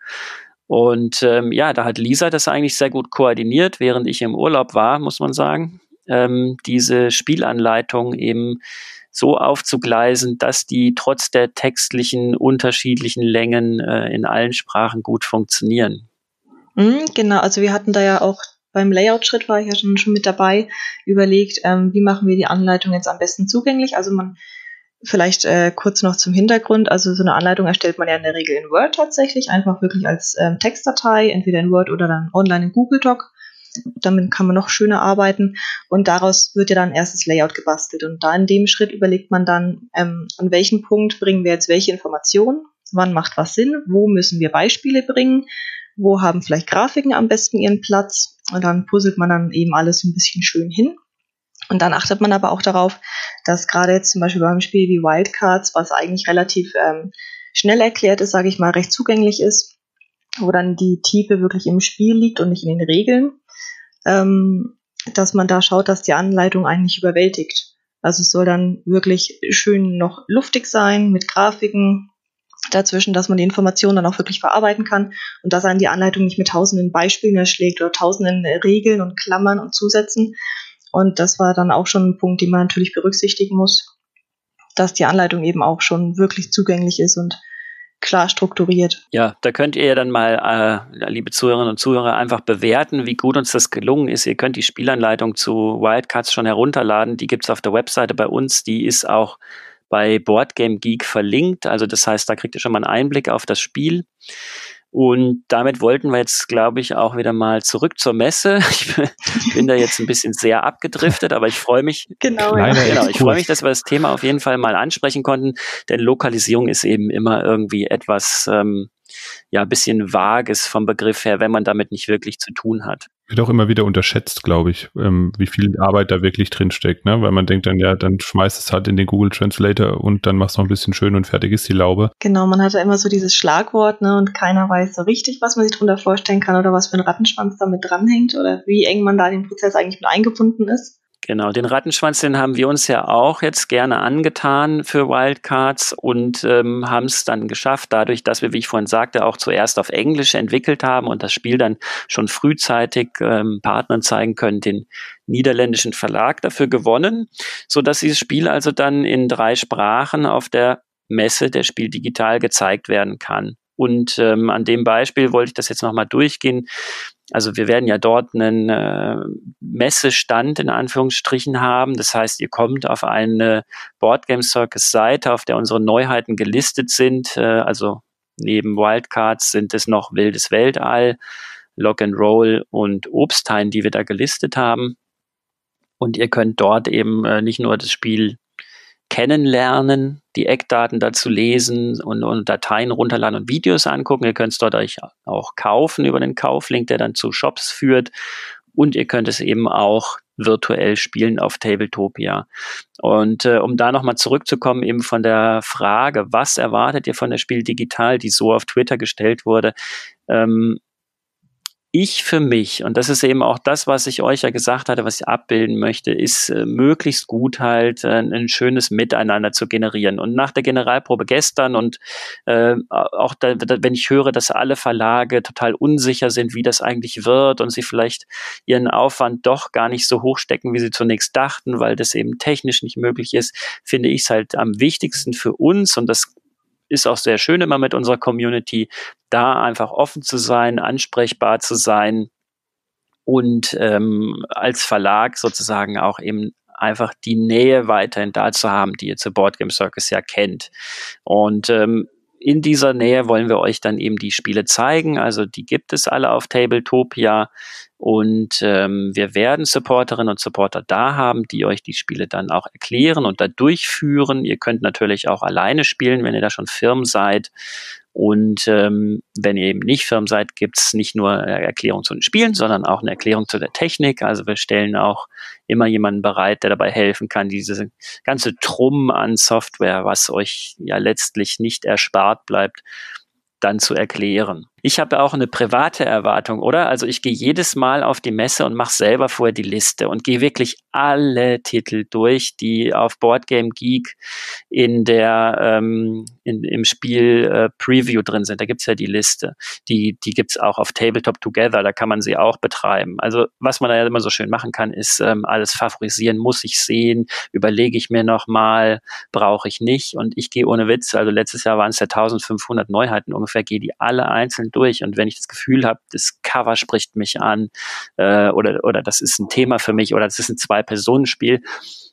Und ähm, ja, da hat Lisa das eigentlich sehr gut koordiniert, während ich im Urlaub war, muss man sagen, ähm, diese Spielanleitung eben so aufzugleisen, dass die trotz der textlichen unterschiedlichen Längen äh, in allen Sprachen gut funktionieren. Mhm, genau, also wir hatten da ja auch beim Layout-Schritt, war ich ja schon, schon mit dabei, überlegt, ähm, wie machen wir die Anleitung jetzt am besten zugänglich. Also man, vielleicht äh, kurz noch zum Hintergrund, also so eine Anleitung erstellt man ja in der Regel in Word tatsächlich, einfach wirklich als ähm, Textdatei, entweder in Word oder dann online in Google Doc. Damit kann man noch schöner arbeiten, und daraus wird ja dann erst das Layout gebastelt, und da in dem Schritt überlegt man dann, ähm, an welchem Punkt bringen wir jetzt welche Informationen, wann macht was Sinn, wo müssen wir Beispiele bringen, wo haben vielleicht Grafiken am besten ihren Platz, und dann puzzelt man dann eben alles so ein bisschen schön hin. Und dann achtet man aber auch darauf, dass gerade jetzt zum Beispiel beim Spiel wie Wildcards, was eigentlich relativ ähm, schnell erklärt ist, sage ich mal, recht zugänglich ist, wo dann die Tiefe wirklich im Spiel liegt und nicht in den Regeln, ähm, dass man da schaut, dass die Anleitung einen nicht überwältigt. Also es soll dann wirklich schön noch luftig sein, mit Grafiken dazwischen, dass man die Informationen dann auch wirklich verarbeiten kann und dass einem die Anleitung nicht mit tausenden Beispielen erschlägt oder tausenden Regeln und Klammern und Zusätzen. Und das war dann auch schon ein Punkt, den man natürlich berücksichtigen muss, dass die Anleitung eben auch schon wirklich zugänglich ist und klar strukturiert. Ja, da könnt ihr dann mal, äh, liebe Zuhörerinnen und Zuhörer, einfach bewerten, wie gut uns das gelungen ist. Ihr könnt die Spielanleitung zu Wildcards schon herunterladen. Die gibt's auf der Webseite bei uns. Die ist auch bei Boardgame Geek verlinkt. Also das heißt, da kriegt ihr schon mal einen Einblick auf das Spiel. Und damit wollten wir jetzt, glaube ich, auch wieder mal zurück zur Messe. Ich bin da jetzt ein bisschen sehr abgedriftet, aber ich freue mich. Genau, ja. genau ich freue mich, dass wir das Thema auf jeden Fall mal ansprechen konnten, denn Lokalisierung ist eben immer irgendwie etwas, ähm, ja, ein bisschen vages vom Begriff her, wenn man damit nicht wirklich zu tun hat. Wird auch immer wieder unterschätzt, glaube ich, ähm, wie viel Arbeit da wirklich drin steckt, ne? Weil man denkt dann, ja, dann schmeißt es halt in den Google Translator und dann machst du noch ein bisschen schön und fertig ist die Laube. Genau, man hat ja immer so dieses Schlagwort, ne, und keiner weiß so richtig, was man sich drunter vorstellen kann oder was für ein Rattenschwanz damit dranhängt oder wie eng man da in den Prozess eigentlich mit eingebunden ist. Genau, den Rattenschwanz, den haben wir uns ja auch jetzt gerne angetan für Wildcards und ähm, haben es dann geschafft, dadurch, dass wir, wie ich vorhin sagte, auch zuerst auf Englisch entwickelt haben und das Spiel dann schon frühzeitig ähm, Partnern zeigen können, den niederländischen Verlag dafür gewonnen, sodass dieses Spiel also dann in drei Sprachen auf der Messe der Spiel Digital gezeigt werden kann. Und ähm, an dem Beispiel wollte ich das jetzt nochmal durchgehen. Also wir werden ja dort einen äh, Messestand in Anführungsstrichen haben. Das heißt, ihr kommt auf eine Boardgame Circus Seite, auf der unsere Neuheiten gelistet sind. Äh, also neben Wildcards sind es noch Wildes Weltall, Lock and Roll und Obstheim, die wir da gelistet haben. Und ihr könnt dort eben äh, nicht nur das Spiel kennenlernen, die Eckdaten dazu lesen und, und Dateien runterladen und Videos angucken. Ihr könnt es dort euch auch kaufen über den Kauflink, der dann zu Shops führt. Und ihr könnt es eben auch virtuell spielen auf Tabletopia. Und äh, um da nochmal zurückzukommen, eben von der Frage, was erwartet ihr von der Spiel Digital, die so auf Twitter gestellt wurde, ähm, ich für mich, und das ist eben auch das, was ich euch ja gesagt hatte, was ich abbilden möchte, ist äh, möglichst gut halt äh, ein schönes Miteinander zu generieren. Und nach der Generalprobe gestern und äh, auch da, da, wenn ich höre, dass alle Verlage total unsicher sind, wie das eigentlich wird und sie vielleicht ihren Aufwand doch gar nicht so hoch stecken, wie sie zunächst dachten, weil das eben technisch nicht möglich ist, finde ich es halt am wichtigsten für uns, und das ist auch sehr schön immer mit unserer Community, da einfach offen zu sein, ansprechbar zu sein und ähm, als Verlag sozusagen auch eben einfach die Nähe weiterhin da zu haben, die ihr zur Boardgame Circus ja kennt. Und ähm, in dieser Nähe wollen wir euch dann eben die Spiele zeigen. Also die gibt es alle auf Tabletopia. Und ähm, wir werden Supporterinnen und Supporter da haben, die euch die Spiele dann auch erklären und da durchführen. Ihr könnt natürlich auch alleine spielen, wenn ihr da schon firm seid. Und ähm, wenn ihr eben nicht firm seid, gibt's nicht nur eine Erklärung zu den Spielen, sondern auch eine Erklärung zu der Technik. Also wir stellen auch immer jemanden bereit, der dabei helfen kann, diese ganze Trumm an Software, was euch ja letztlich nicht erspart bleibt, dann zu erklären. Ich habe auch eine private Erwartung, oder? Also ich gehe jedes Mal auf die Messe und mache selber vorher die Liste und gehe wirklich alle Titel durch, die auf Boardgame Geek in der ähm, in, im Spiel äh, Preview drin sind. Da gibt's ja die Liste. Die die gibt's auch auf Tabletop Together, da kann man sie auch betreiben. Also was man da ja immer so schön machen kann, ist ähm, alles favorisieren, muss ich sehen, überlege ich mir nochmal, brauche ich nicht. Und ich gehe ohne Witz, also letztes Jahr waren es ja eintausendfünfhundert Neuheiten ungefähr, gehe die alle einzeln durch, und wenn ich das Gefühl habe, das Cover spricht mich an äh, oder oder das ist ein Thema für mich oder das ist ein Zwei-Personen-Spiel,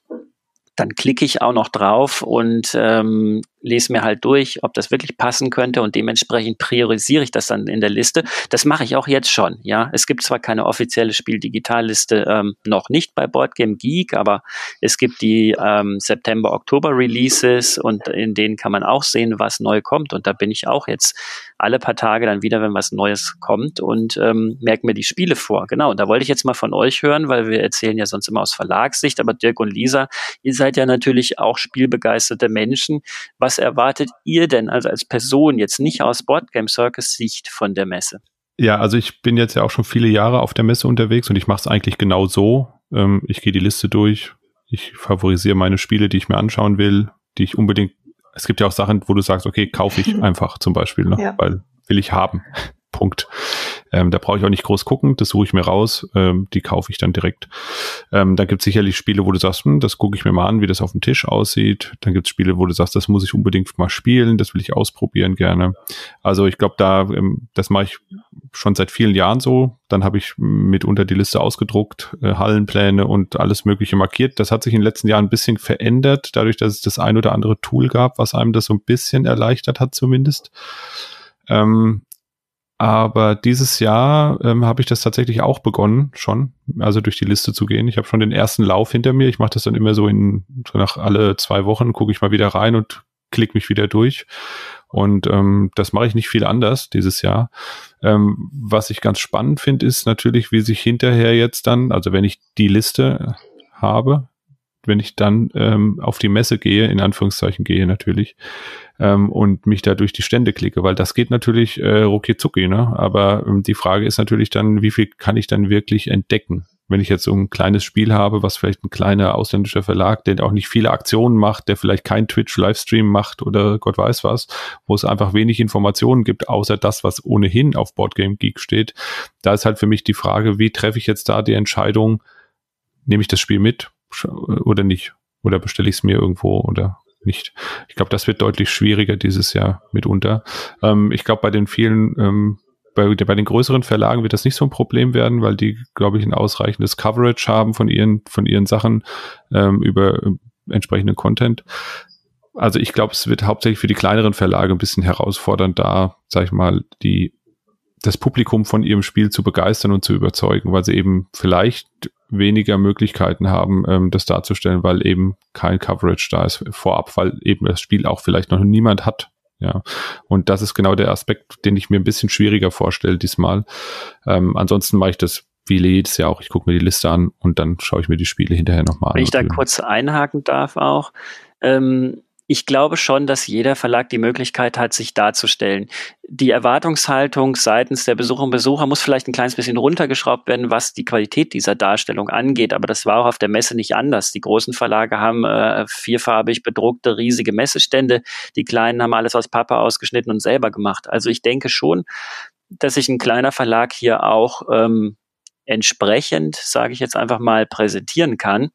dann klicke ich auch noch drauf und ähm, lese mir halt durch, ob das wirklich passen könnte, und dementsprechend priorisiere ich das dann in der Liste. Das mache ich auch jetzt schon, ja. Es gibt zwar keine offizielle Spiel-Digital-Liste ähm, noch nicht bei Boardgame Geek, aber es gibt die ähm, September-Oktober-Releases, und in denen kann man auch sehen, was neu kommt, und da bin ich auch jetzt alle paar Tage dann wieder, wenn was Neues kommt, und ähm, merke mir die Spiele vor. Genau, und da wollte ich jetzt mal von euch hören, weil wir erzählen ja sonst immer aus Verlagssicht, aber Dirk und Lisa, ihr seid ja natürlich auch spielbegeisterte Menschen. Was erwartet ihr denn also als Person jetzt nicht aus Boardgame Circus Sicht von der Messe? Ja, also ich bin jetzt ja auch schon viele Jahre auf der Messe unterwegs und ich mache es eigentlich genau so. Ähm, ich gehe die Liste durch, Ich favorisiere meine Spiele, die ich mir anschauen will, die ich unbedingt, es gibt ja auch Sachen, wo du sagst, okay, kaufe ich einfach zum Beispiel, ne? Ja. Weil will ich haben. Punkt. Ähm, da brauche ich auch nicht groß gucken, das suche ich mir raus, ähm, die kaufe ich dann direkt. Ähm, da gibt es sicherlich Spiele, wo du sagst, hm, das gucke ich mir mal an, wie das auf dem Tisch aussieht. Dann gibt es Spiele, wo du sagst, das muss ich unbedingt mal spielen, das will ich ausprobieren gerne. Also ich glaube, da ähm, das mache ich schon seit vielen Jahren so. Dann habe ich mitunter die Liste ausgedruckt, äh, Hallenpläne und alles Mögliche markiert. Das hat sich in den letzten Jahren ein bisschen verändert, dadurch, dass es das ein oder andere Tool gab, was einem das so ein bisschen erleichtert hat zumindest. Ähm, Aber dieses Jahr ähm, habe ich das tatsächlich auch begonnen, schon, also durch die Liste zu gehen. Ich habe schon den ersten Lauf hinter mir. Ich mache das dann immer so in so nach alle zwei Wochen, gucke ich mal wieder rein und klicke mich wieder durch. Und ähm, das mache ich nicht viel anders dieses Jahr. Ähm, was ich ganz spannend finde, ist natürlich, wie sich hinterher jetzt dann, also wenn ich die Liste habe, wenn ich dann ähm, auf die Messe gehe, in Anführungszeichen gehe natürlich, ähm, und mich da durch die Stände klicke, weil das geht natürlich äh, rucki zucki, ne? Aber ähm, die Frage ist natürlich dann, wie viel kann ich dann wirklich entdecken? Wenn ich jetzt so ein kleines Spiel habe, was vielleicht ein kleiner ausländischer Verlag, der auch nicht viele Aktionen macht, der vielleicht kein Twitch-Livestream macht oder Gott weiß was, wo es einfach wenig Informationen gibt, außer das, was ohnehin auf Boardgame Geek steht, da ist halt für mich die Frage, wie treffe ich jetzt da die Entscheidung, nehme ich das Spiel mit oder nicht? Oder bestelle ich es mir irgendwo oder nicht? Ich glaube, das wird deutlich schwieriger dieses Jahr mitunter. Ähm, ich glaube, bei den vielen, ähm, bei, bei den größeren Verlagen wird das nicht so ein Problem werden, weil die, glaube ich, ein ausreichendes Coverage haben von ihren, von ihren Sachen ähm, über äh, entsprechenden Content. Also ich glaube, es wird hauptsächlich für die kleineren Verlage ein bisschen herausfordernd, da, sag ich mal, die das Publikum von ihrem Spiel zu begeistern und zu überzeugen, weil sie eben vielleicht weniger Möglichkeiten haben, ähm, das darzustellen, weil eben kein Coverage da ist vorab, weil eben das Spiel auch vielleicht noch niemand hat. Ja, und das ist genau der Aspekt, den ich mir ein bisschen schwieriger vorstelle diesmal. Ähm, ansonsten mache ich das wie jedes Jahr auch. Ich gucke mir die Liste an und dann schaue ich mir die Spiele hinterher nochmal an. Wenn ich da kurz einhaken darf auch, ähm, ich glaube schon, dass jeder Verlag die Möglichkeit hat, sich darzustellen. Die Erwartungshaltung seitens der Besucherinnen und Besucher muss vielleicht ein kleines bisschen runtergeschraubt werden, was die Qualität dieser Darstellung angeht. Aber das war auch auf der Messe nicht anders. Die großen Verlage haben äh, vierfarbig bedruckte, riesige Messestände. Die kleinen haben alles aus Pappe ausgeschnitten und selber gemacht. Also ich denke schon, dass sich ein kleiner Verlag hier auch ähm, entsprechend, sage ich jetzt einfach mal, präsentieren kann.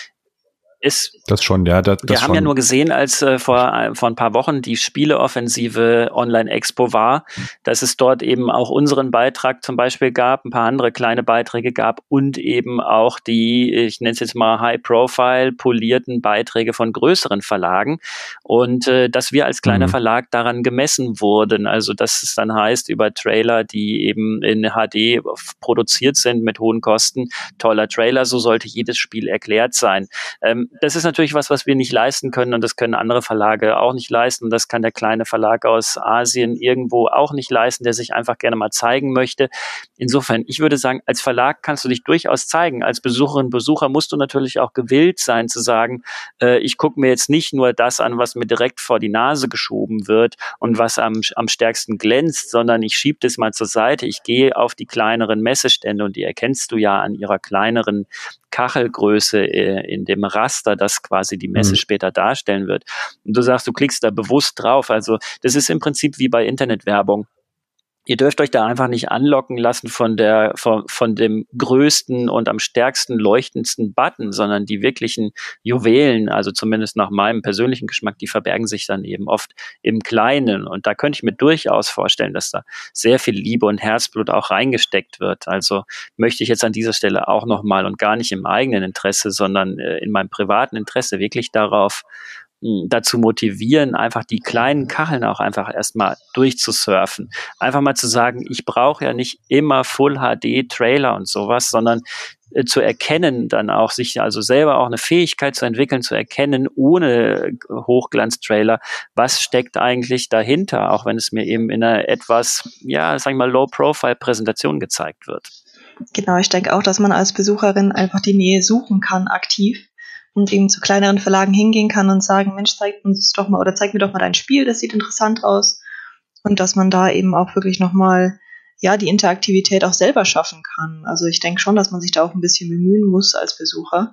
Ist, das schon, ja. Das, wir das haben schon. ja nur gesehen, als äh, vor, äh, vor ein paar Wochen die Spieleoffensive Online-Expo war, dass es dort eben auch unseren Beitrag zum Beispiel gab, ein paar andere kleine Beiträge gab und eben auch die, ich nenne es jetzt mal High-Profile, polierten Beiträge von größeren Verlagen und äh, dass wir als kleiner mhm. Verlag daran gemessen wurden. Also dass es dann heißt, über Trailer, die eben in H D produziert sind mit hohen Kosten, toller Trailer, so sollte jedes Spiel erklärt sein. Ähm, Das ist natürlich was, was wir nicht leisten können und das können andere Verlage auch nicht leisten. Das kann der kleine Verlag aus Asien irgendwo auch nicht leisten, der sich einfach gerne mal zeigen möchte. Insofern, ich würde sagen, als Verlag kannst du dich durchaus zeigen. Als Besucherin, Besucher musst du natürlich auch gewillt sein zu sagen, äh, ich gucke mir jetzt nicht nur das an, was mir direkt vor die Nase geschoben wird und was am, am stärksten glänzt, sondern ich schiebe das mal zur Seite. Ich gehe auf die kleineren Messestände und die erkennst du ja an ihrer kleineren Kachelgröße in dem Raster, das quasi die Messe mhm. später darstellen wird. Und du sagst, du klickst da bewusst drauf. Also das ist im Prinzip wie bei Internetwerbung. Ihr dürft euch da einfach nicht anlocken lassen von der, von, von dem größten und am stärksten leuchtendsten Button, sondern die wirklichen Juwelen, also zumindest nach meinem persönlichen Geschmack, die verbergen sich dann eben oft im Kleinen. Und da könnte ich mir durchaus vorstellen, dass da sehr viel Liebe und Herzblut auch reingesteckt wird. Also möchte ich jetzt an dieser Stelle auch nochmal und gar nicht im eigenen Interesse, sondern äh, in meinem privaten Interesse wirklich darauf dazu motivieren, einfach die kleinen Kacheln auch einfach erstmal durchzusurfen. Einfach mal zu sagen, ich brauche ja nicht immer Full H D Trailer und sowas, sondern äh, zu erkennen, dann auch sich also selber auch eine Fähigkeit zu entwickeln, zu erkennen, ohne Hochglanz-Trailer, was steckt eigentlich dahinter, auch wenn es mir eben in einer etwas, ja, sag ich mal, Low-Profile-Präsentation gezeigt wird. Genau, ich denke auch, dass man als Besucherin einfach die Nähe suchen kann, aktiv. Und eben zu kleineren Verlagen hingehen kann und sagen, Mensch, zeig uns doch mal oder zeig mir doch mal dein Spiel, das sieht interessant aus. Und dass man da eben auch wirklich nochmal, ja, die Interaktivität auch selber schaffen kann. Also ich denke schon, dass man sich da auch ein bisschen bemühen muss als Besucher,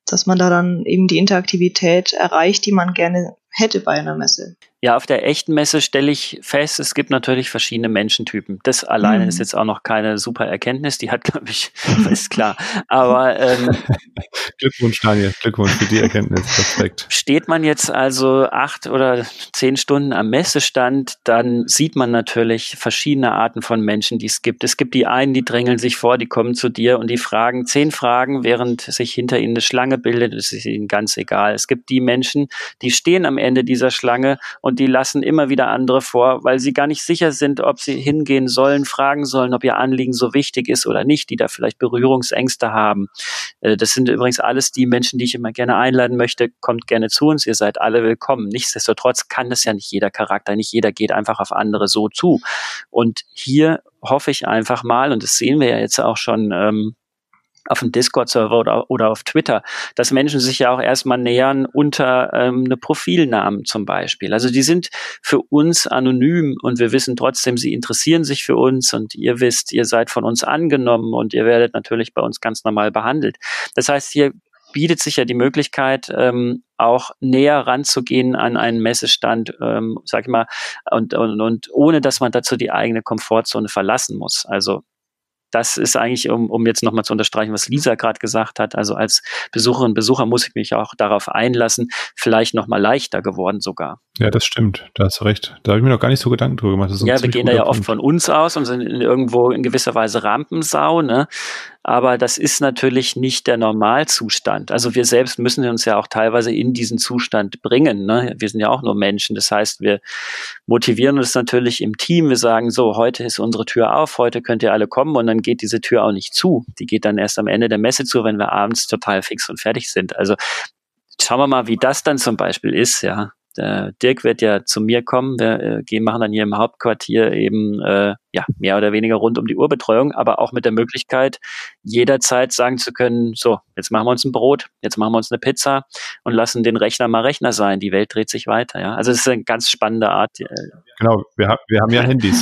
dass man da dann eben die Interaktivität erreicht, die man gerne hätte bei einer Messe. Ja, auf der echten Messe stelle ich fest, es gibt natürlich verschiedene Menschentypen. Das alleine mhm. ist jetzt auch noch keine super Erkenntnis, die hat, glaube ich, ist klar. Aber ähm, Glückwunsch, Daniel, Glückwunsch für die Erkenntnis, Respekt. Steht man jetzt also acht oder zehn Stunden am Messestand, dann sieht man natürlich verschiedene Arten von Menschen, die es gibt. Es gibt die einen, die drängeln sich vor, die kommen zu dir und die fragen zehn Fragen, während sich hinter ihnen eine Schlange bildet, das ist ihnen ganz egal. Es gibt die Menschen, die stehen am Ende dieser Schlange und die lassen immer wieder andere vor, weil sie gar nicht sicher sind, ob sie hingehen sollen, fragen sollen, ob ihr Anliegen so wichtig ist oder nicht, die da vielleicht Berührungsängste haben. Das sind übrigens alles die Menschen, die ich immer gerne einladen möchte. Kommt gerne zu uns, ihr seid alle willkommen. Nichtsdestotrotz kann das ja nicht jeder Charakter, nicht jeder geht einfach auf andere so zu. Und hier hoffe ich einfach mal, und das sehen wir ja jetzt auch schon ähm, auf dem Discord-Server oder, oder auf Twitter, dass Menschen sich ja auch erstmal nähern unter ähm, eine Profilnamen zum Beispiel. Also die sind für uns anonym und wir wissen trotzdem, sie interessieren sich für uns und ihr wisst, ihr seid von uns angenommen und ihr werdet natürlich bei uns ganz normal behandelt. Das heißt, hier bietet sich ja die Möglichkeit, ähm, auch näher ranzugehen an einen Messestand, ähm, sag ich mal, und, und, und ohne, dass man dazu die eigene Komfortzone verlassen muss. Also das ist eigentlich, um, um jetzt nochmal zu unterstreichen, was Lisa gerade gesagt hat, also als Besucherin, Besucher muss ich mich auch darauf einlassen, vielleicht nochmal leichter geworden sogar. Ja, das stimmt, da hast du recht. Da habe ich mir noch gar nicht so Gedanken drüber gemacht. Das ist ein ja, wir gehen da ja Punkt. oft von uns aus und sind irgendwo in gewisser Weise Rampensau, ne? Aber das ist natürlich nicht der Normalzustand. Also wir selbst müssen uns ja auch teilweise in diesen Zustand bringen, ne? Wir sind ja auch nur Menschen. Das heißt, wir motivieren uns natürlich im Team. Wir sagen so, heute ist unsere Tür auf, heute könnt ihr alle kommen und dann geht diese Tür auch nicht zu. Die geht dann erst am Ende der Messe zu, wenn wir abends total fix und fertig sind. Also schauen wir mal, wie das dann zum Beispiel ist, ja. Der Dirk wird ja zu mir kommen. Wir äh, gehen, machen dann hier im Hauptquartier eben äh, ja mehr oder weniger rund um die Uhr Betreuung, aber auch mit der Möglichkeit, jederzeit sagen zu können, so, jetzt machen wir uns ein Brot, jetzt machen wir uns eine Pizza und lassen den Rechner mal Rechner sein. Die Welt dreht sich weiter. Ja, also es ist eine ganz spannende Art. Äh, genau, wir, ha- wir haben ja Handys.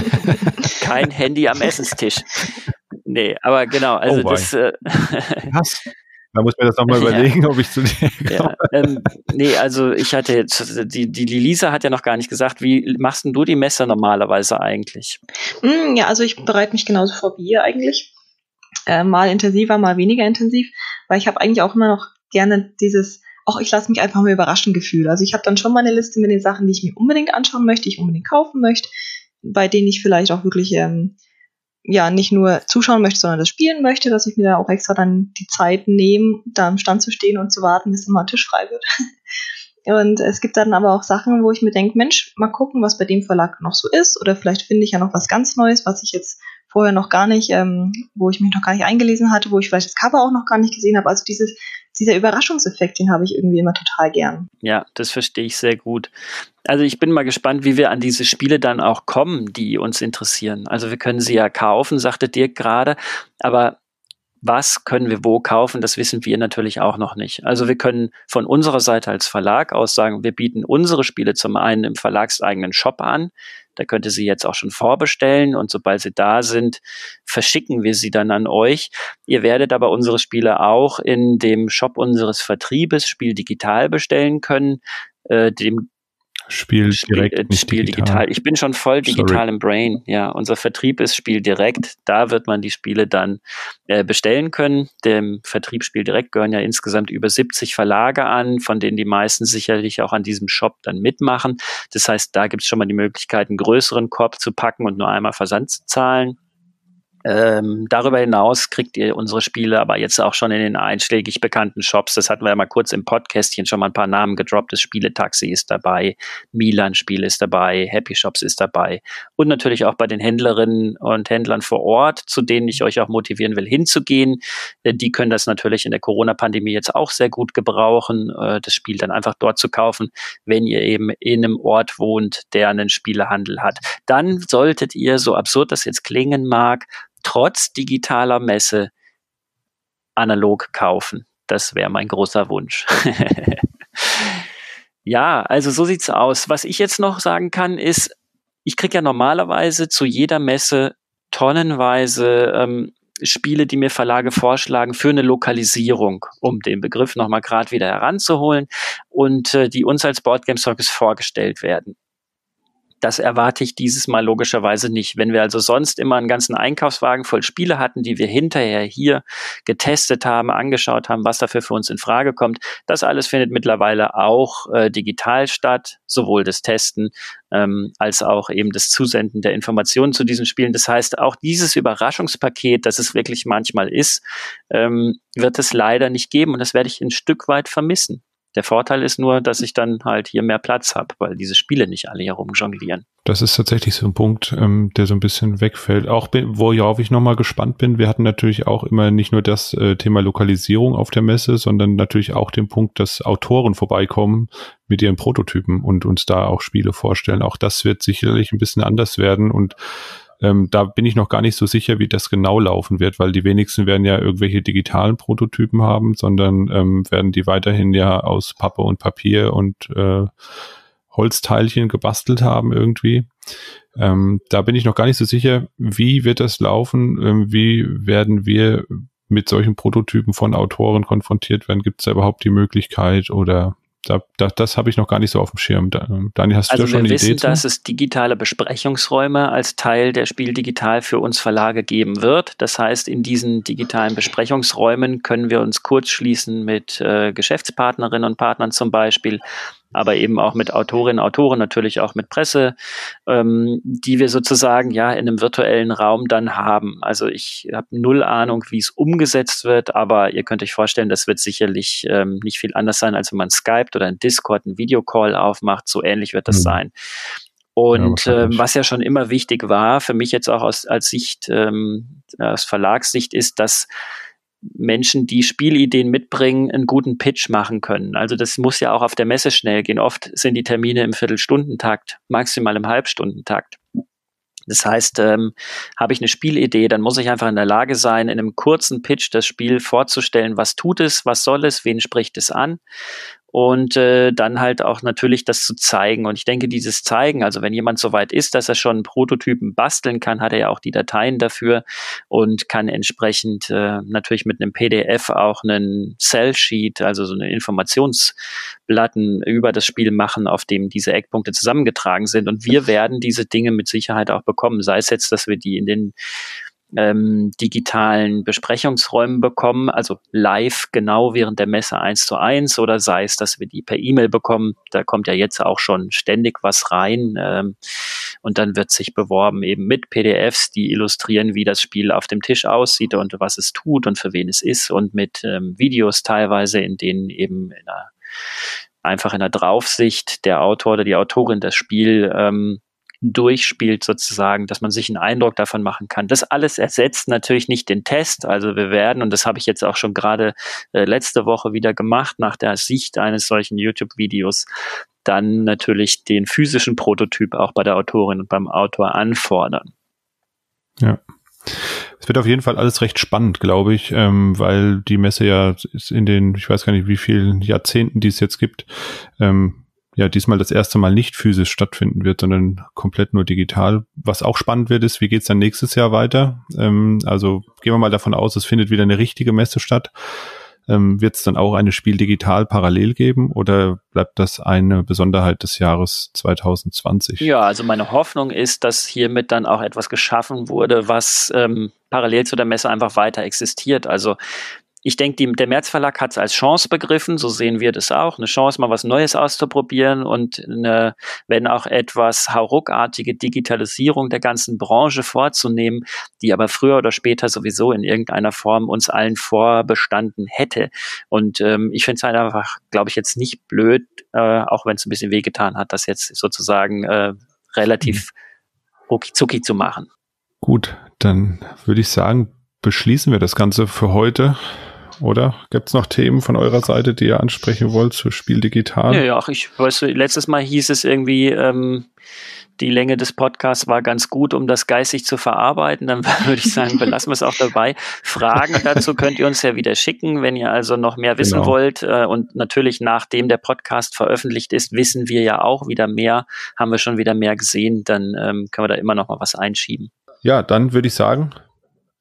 Kein Handy am Essenstisch. Nee, aber genau, also oh, das... Äh, Was? Da muss man das nochmal ja. überlegen, ob ich zu dir komme. Ja, ähm, nee, also ich hatte jetzt, die, die Lisa hat ja noch gar nicht gesagt, wie machst denn du die Messe normalerweise eigentlich? Mm, ja, also ich bereite mich genauso vor wie ihr eigentlich. Äh, mal intensiver, mal weniger intensiv, weil ich habe eigentlich auch immer noch gerne dieses, auch ich lasse mich einfach mal überraschen Gefühl. Also ich habe dann schon mal eine Liste mit den Sachen, die ich mir unbedingt anschauen möchte, die ich unbedingt kaufen möchte, bei denen ich vielleicht auch wirklich ähm, ja nicht nur zuschauen möchte, sondern das spielen möchte, dass ich mir da auch extra dann die Zeit nehme, da am Stand zu stehen und zu warten, bis immer ein Tisch frei wird. Und es gibt dann aber auch Sachen, wo ich mir denke, Mensch, mal gucken, was bei dem Verlag noch so ist, oder vielleicht finde ich ja noch was ganz Neues, was ich jetzt vorher noch gar nicht, ähm, wo ich mich noch gar nicht eingelesen hatte, wo ich vielleicht das Cover auch noch gar nicht gesehen habe. Also dieses, dieser Überraschungseffekt, den habe ich irgendwie immer total gern. Ja, das verstehe ich sehr gut. Also ich bin mal gespannt, wie wir an diese Spiele dann auch kommen, die uns interessieren. Also wir können sie ja kaufen, sagte Dirk gerade, aber was können wir wo kaufen, das wissen wir natürlich auch noch nicht. Also wir können von unserer Seite als Verlag aus sagen, wir bieten unsere Spiele zum einen im verlagseigenen Shop an. Da könnt ihr sie jetzt auch schon vorbestellen und sobald sie da sind, verschicken wir sie dann an euch. Ihr werdet aber unsere Spiele auch in dem Shop unseres Vertriebes Spiel Digital bestellen können, äh, dem Spiel direkt, Spiel, nicht Spiel digital. digital. Ich bin schon voll digital Sorry. im Brain. Ja, unser Vertrieb ist Spiel direkt. Da wird man die Spiele dann äh, bestellen können. Dem Vertrieb Spiel direkt gehören ja insgesamt über siebzig Verlage an, von denen die meisten sicherlich auch an diesem Shop dann mitmachen. Das heißt, da gibt es schon mal die Möglichkeit, einen größeren Korb zu packen und nur einmal Versand zu zahlen. Ähm, darüber hinaus kriegt ihr unsere Spiele aber jetzt auch schon in den einschlägig bekannten Shops. Das hatten wir ja mal kurz im Podcastchen schon mal ein paar Namen gedroppt. Das Spieletaxi ist dabei, Milan-Spiel ist dabei, Happy Shops ist dabei und natürlich auch bei den Händlerinnen und Händlern vor Ort, zu denen ich euch auch motivieren will, hinzugehen. Die können das natürlich in der Corona-Pandemie jetzt auch sehr gut gebrauchen, das Spiel dann einfach dort zu kaufen, wenn ihr eben in einem Ort wohnt, der einen Spielehandel hat. Dann solltet ihr, so absurd das jetzt klingen mag, trotz digitaler Messe analog kaufen. Das wäre mein großer Wunsch. Ja, also so sieht's aus. Was ich jetzt noch sagen kann, ist, ich kriege ja normalerweise zu jeder Messe tonnenweise ähm, Spiele, die mir Verlage vorschlagen für eine Lokalisierung, um den Begriff nochmal gerade wieder heranzuholen und äh, die uns als Board Game Circus vorgestellt werden. Das erwarte ich dieses Mal logischerweise nicht. Wenn wir also sonst immer einen ganzen Einkaufswagen voll Spiele hatten, die wir hinterher hier getestet haben, angeschaut haben, was dafür für uns in Frage kommt, das alles findet mittlerweile auch äh, digital statt, sowohl das Testen ähm, als auch eben das Zusenden der Informationen zu diesen Spielen. Das heißt, auch dieses Überraschungspaket, das es wirklich manchmal ist, ähm, wird es leider nicht geben und das werde ich ein Stück weit vermissen. Der Vorteil ist nur, dass ich dann halt hier mehr Platz habe, weil diese Spiele nicht alle hier rumjonglieren. Das ist tatsächlich so ein Punkt, ähm, der so ein bisschen wegfällt. Auch bin, worauf ich nochmal gespannt bin, wir hatten natürlich auch immer nicht nur das äh, Thema Lokalisierung auf der Messe, sondern natürlich auch den Punkt, dass Autoren vorbeikommen mit ihren Prototypen und uns da auch Spiele vorstellen. Auch das wird sicherlich ein bisschen anders werden und Ähm, da bin ich noch gar nicht so sicher, wie das genau laufen wird, weil die wenigsten werden ja irgendwelche digitalen Prototypen haben, sondern ähm, werden die weiterhin ja aus Pappe und Papier und äh, Holzteilchen gebastelt haben irgendwie. Ähm, da bin ich noch gar nicht so sicher, wie wird das laufen, ähm, wie werden wir mit solchen Prototypen von Autoren konfrontiert werden, gibt es da überhaupt die Möglichkeit oder... Da, da, das habe ich noch gar nicht so auf dem Schirm. Daniel, hast also du da schon eine Idee zu? Wir wissen, dass es digitale Besprechungsräume als Teil der Spiel Digital für uns Verlage geben wird. Das heißt, in diesen digitalen Besprechungsräumen können wir uns kurz schließen mit äh, Geschäftspartnerinnen und Partnern zum Beispiel, aber eben auch mit Autorinnen, Autoren, natürlich auch mit Presse, ähm, die wir sozusagen ja in einem virtuellen Raum dann haben. Also ich habe null Ahnung, wie es umgesetzt wird, aber ihr könnt euch vorstellen, das wird sicherlich ähm, nicht viel anders sein, als wenn man Skype oder ein Discord, ein Videocall aufmacht. So ähnlich wird das mhm. sein. Und ja, ähm, was ja schon immer wichtig war, für mich jetzt auch aus, als Sicht, ähm, aus Verlagssicht, ist, dass Menschen, die Spielideen mitbringen, einen guten Pitch machen können. Also das muss ja auch auf der Messe schnell gehen. Oft sind die Termine im Viertelstundentakt, maximal im Halbstundentakt. Das heißt, ähm, habe ich eine Spielidee, dann muss ich einfach in der Lage sein, in einem kurzen Pitch das Spiel vorzustellen, was tut es, was soll es, wen spricht es an und äh, dann halt auch natürlich das zu zeigen. Und ich denke, dieses Zeigen, also wenn jemand so weit ist, dass er schon einen Prototypen basteln kann, hat er ja auch die Dateien dafür und kann entsprechend äh, natürlich mit einem P D F auch einen Cell-Sheet, also so eine Informationsplatten über das Spiel machen, auf dem diese Eckpunkte zusammengetragen sind. Und wir werden diese Dinge mit Sicherheit auch bekommen, sei es jetzt, dass wir die in den ähm, digitalen Besprechungsräumen bekommen, also live genau während der Messe eins zu eins, oder sei es, dass wir die per E-Mail bekommen. Da kommt ja jetzt auch schon ständig was rein ähm, und dann wird sich beworben eben mit P D Fs, die illustrieren, wie das Spiel auf dem Tisch aussieht und was es tut und für wen es ist, und mit ähm, Videos teilweise, in denen eben in einer, einfach in der Draufsicht der Autor oder die Autorin das Spiel ähm, durchspielt sozusagen, dass man sich einen Eindruck davon machen kann. Das alles ersetzt natürlich nicht den Test. Also wir werden, und das habe ich jetzt auch schon gerade äh, letzte Woche wieder gemacht, nach der Sicht eines solchen YouTube-Videos, dann natürlich den physischen Prototyp auch bei der Autorin und beim Autor anfordern. Ja. Es wird auf jeden Fall alles recht spannend, glaube ich, ähm, weil die Messe ja ist in den, ich weiß gar nicht, wie vielen Jahrzehnten die es jetzt gibt, ähm, ja, diesmal das erste Mal nicht physisch stattfinden wird, sondern komplett nur digital. Was auch spannend wird, ist, wie geht's dann nächstes Jahr weiter? Ähm, also gehen wir mal davon aus, es findet wieder eine richtige Messe statt. Ähm, wird es dann auch eine Spiel digital parallel geben oder bleibt das eine Besonderheit des Jahres zwanzig zwanzig? Ja, also meine Hoffnung ist, dass hiermit dann auch etwas geschaffen wurde, was ähm, parallel zu der Messe einfach weiter existiert. Also ich denke, die, der März Verlag hat es als Chance begriffen, so sehen wir das auch, eine Chance, mal was Neues auszuprobieren und eine, wenn auch etwas hauruckartige Digitalisierung der ganzen Branche vorzunehmen, die aber früher oder später sowieso in irgendeiner Form uns allen vorbestanden hätte. Und ähm, ich finde es halt einfach, glaube ich, jetzt nicht blöd, äh, auch wenn es ein bisschen wehgetan hat, das jetzt sozusagen äh, relativ rucki-zucki zu machen. Gut, dann würde ich sagen, beschließen wir das Ganze für heute. Oder? Gibt es noch Themen von eurer Seite, die ihr ansprechen wollt zu Spiel digital? Ja, ja, ach, ich weiß, letztes Mal hieß es irgendwie, ähm, die Länge des Podcasts war ganz gut, um das geistig zu verarbeiten. Dann würde ich sagen, belassen wir es auch dabei. Fragen dazu könnt ihr uns ja wieder schicken, wenn ihr also noch mehr wissen genau. wollt. Und natürlich, nachdem der Podcast veröffentlicht ist, wissen wir ja auch wieder mehr, haben wir schon wieder mehr gesehen. Dann ähm, können wir da immer noch mal was einschieben. Ja, dann würde ich sagen,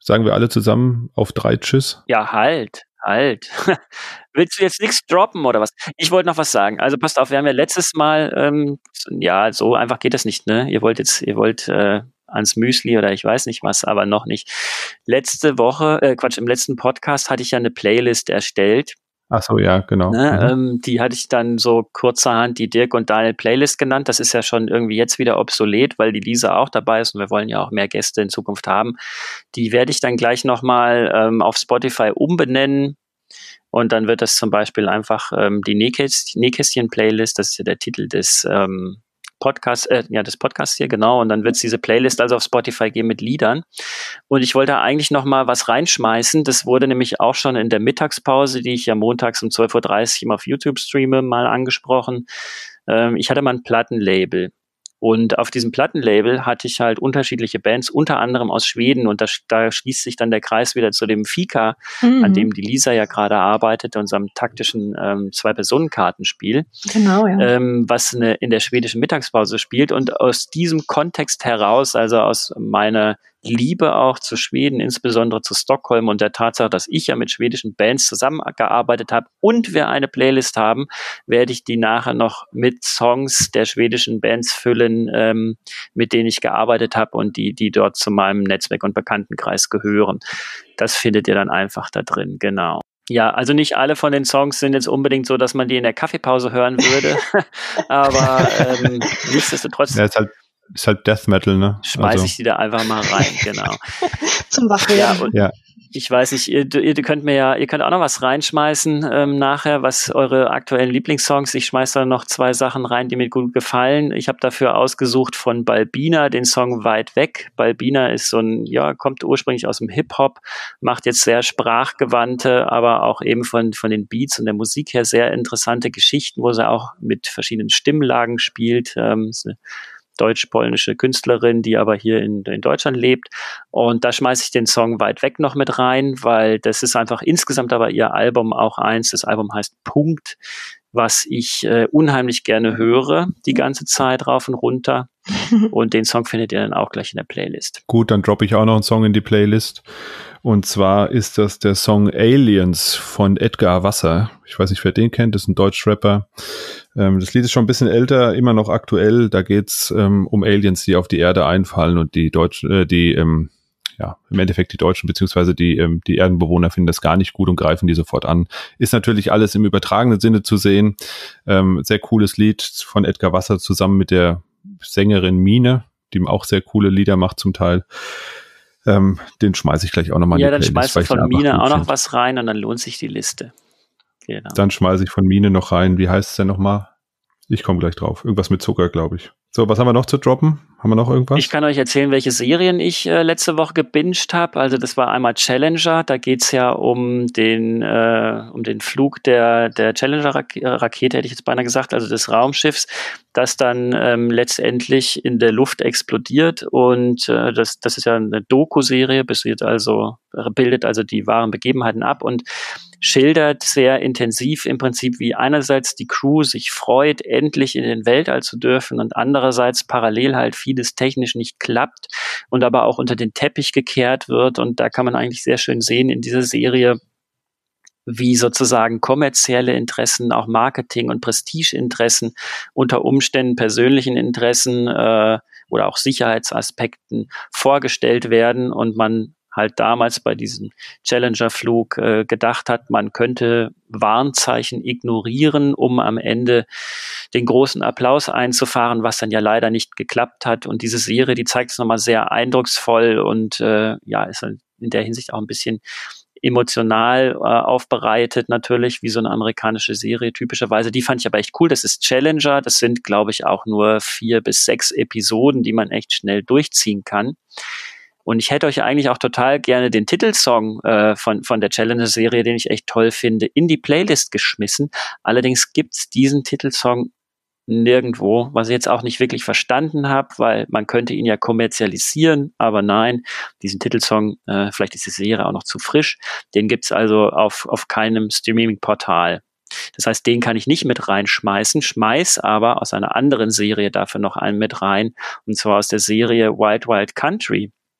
Sagen wir alle zusammen auf drei Tschüss? Ja, halt, halt. Willst du jetzt nichts droppen oder was? Ich wollte noch was sagen. Also passt auf, wir haben ja letztes Mal, ähm, ja, so einfach geht das nicht, ne? Ihr wollt jetzt, ihr wollt äh, ans Müsli oder ich weiß nicht was, aber noch nicht. Letzte Woche, äh, Quatsch, im letzten Podcast hatte ich ja eine Playlist erstellt. Ach so, ja, genau. Ne, mhm. ähm, die hatte ich dann so kurzerhand die Dirk und Daniel Playlist genannt. Das ist ja schon irgendwie jetzt wieder obsolet, weil die Lisa auch dabei ist und wir wollen ja auch mehr Gäste in Zukunft haben. Die werde ich dann gleich nochmal ähm, auf Spotify umbenennen und dann wird das zum Beispiel einfach ähm, die Nähkästchen-Playlist, das ist ja der Titel des ähm, Podcast, äh, ja, des Podcasts hier, genau. Und dann wird es diese Playlist also auf Spotify geben mit Liedern. Und ich wollte eigentlich noch mal was reinschmeißen. Das wurde nämlich auch schon in der Mittagspause, die ich ja montags um zwölf Uhr dreißig immer auf YouTube streame, mal angesprochen. Ähm, ich hatte mal ein Plattenlabel. Und auf diesem Plattenlabel hatte ich halt unterschiedliche Bands, unter anderem aus Schweden. Und da, da schließt sich dann der Kreis wieder zu dem Fika, mhm. an dem die Lisa ja gerade arbeitet, unserem taktischen ähm, Zwei-Personen-Kartenspiel. Genau, ja. Ähm, was eine, in der schwedischen Mittagspause spielt. Und aus diesem Kontext heraus, also aus meiner Liebe auch zu Schweden, insbesondere zu Stockholm und der Tatsache, dass ich ja mit schwedischen Bands zusammengearbeitet habe und wir eine Playlist haben, werde ich die nachher noch mit Songs der schwedischen Bands füllen, ähm, mit denen ich gearbeitet habe und die, die dort zu meinem Netzwerk und Bekanntenkreis gehören. Das findet ihr dann einfach da drin, genau. Ja, also nicht alle von den Songs sind jetzt unbedingt so, dass man die in der Kaffeepause hören würde, aber ähm, nichtsdestotrotz ja, ist halt Ist halt Death Metal, ne? Schmeiß also. ich die da einfach mal rein, genau. Zum Wachwerden. Ja, ja. Ich weiß nicht, ihr, ihr könnt mir ja, ihr könnt auch noch was reinschmeißen ähm, nachher, was eure aktuellen Lieblingssongs. Ich schmeiß da noch zwei Sachen rein, die mir gut gefallen. Ich habe dafür ausgesucht von Balbina den Song Weit weg. Balbina ist so ein, ja, kommt ursprünglich aus dem Hip-Hop, macht jetzt sehr sprachgewandte, aber auch eben von von den Beats und der Musik her sehr interessante Geschichten, wo sie auch mit verschiedenen Stimmlagen spielt. Ähm, ist eine deutsch-polnische Künstlerin, die aber hier in, in Deutschland lebt. Und da schmeiße ich den Song Weit weg noch mit rein, weil das ist einfach insgesamt aber ihr Album auch eins. Das Album heißt Punkt, was ich äh, unheimlich gerne höre, die ganze Zeit rauf und runter. Und den Song findet ihr dann auch gleich in der Playlist. Gut, dann droppe ich auch noch einen Song in die Playlist. Und zwar ist das der Song Aliens von Edgar Wasser. Ich weiß nicht, wer den kennt, das ist ein Deutschrapper. Ähm, das Lied ist schon ein bisschen älter, immer noch aktuell. Da geht's ähm, um Aliens, die auf die Erde einfallen und die Deutschen, äh, die ähm, ja, im Endeffekt die Deutschen beziehungsweise die ähm, die Erdenbewohner finden das gar nicht gut und greifen die sofort an. Ist natürlich alles im übertragenen Sinne zu sehen. Ähm, sehr cooles Lied von Edgar Wasser zusammen mit der Sängerin Mine, die auch sehr coole Lieder macht zum Teil. Ähm, den schmeiße ich gleich auch nochmal in die Playlist. Ja, dann schmeißt du von Mine auch noch find. was rein und dann lohnt sich die Liste. Genau. Dann schmeiße ich von Mine noch rein. Wie heißt es denn nochmal? Ich komme gleich drauf. Irgendwas mit Zucker, glaube ich. So, was haben wir noch zu droppen? Haben wir noch irgendwas? Ich kann euch erzählen, welche Serien ich äh, letzte Woche gebinged habe. Also das war einmal Challenger. Da geht's ja um den äh, um den Flug der der Challenger-Rakete, hätte ich jetzt beinahe gesagt, also des Raumschiffs, das dann ähm, letztendlich in der Luft explodiert. Und äh, das das ist ja eine Doku-Serie, basiert also bildet also die wahren Begebenheiten ab und schildert sehr intensiv im Prinzip, wie einerseits die Crew sich freut, endlich in den Weltall zu dürfen und andererseits parallel halt vieles technisch nicht klappt und aber auch unter den Teppich gekehrt wird. Und da kann man eigentlich sehr schön sehen in dieser Serie, wie sozusagen kommerzielle Interessen, auch Marketing- und Prestigeinteressen unter Umständen persönlichen Interessen äh, oder auch Sicherheitsaspekten vorgestellt werden und man halt damals bei diesem Challenger-Flug äh, gedacht hat, man könnte Warnzeichen ignorieren, um am Ende den großen Applaus einzufahren, was dann ja leider nicht geklappt hat. Und diese Serie, die zeigt es nochmal sehr eindrucksvoll und äh, ja, ist in der Hinsicht auch ein bisschen emotional äh, aufbereitet, natürlich, wie so eine amerikanische Serie typischerweise. Die fand ich aber echt cool. Das ist Challenger. Das sind, glaube ich, auch nur vier bis sechs Episoden, die man echt schnell durchziehen kann. Und ich hätte euch eigentlich auch total gerne den Titelsong äh, von von der Challenger-Serie, den ich echt toll finde, in die Playlist geschmissen. Allerdings gibt's diesen Titelsong nirgendwo, was ich jetzt auch nicht wirklich verstanden habe, weil man könnte ihn ja kommerzialisieren, aber nein, diesen Titelsong, äh, vielleicht ist die Serie auch noch zu frisch, den gibt's also auf auf keinem Streaming-Portal. Das heißt, den kann ich nicht mit reinschmeißen, schmeiß aber aus einer anderen Serie dafür noch einen mit rein, und zwar aus der Serie Wild Wild Country.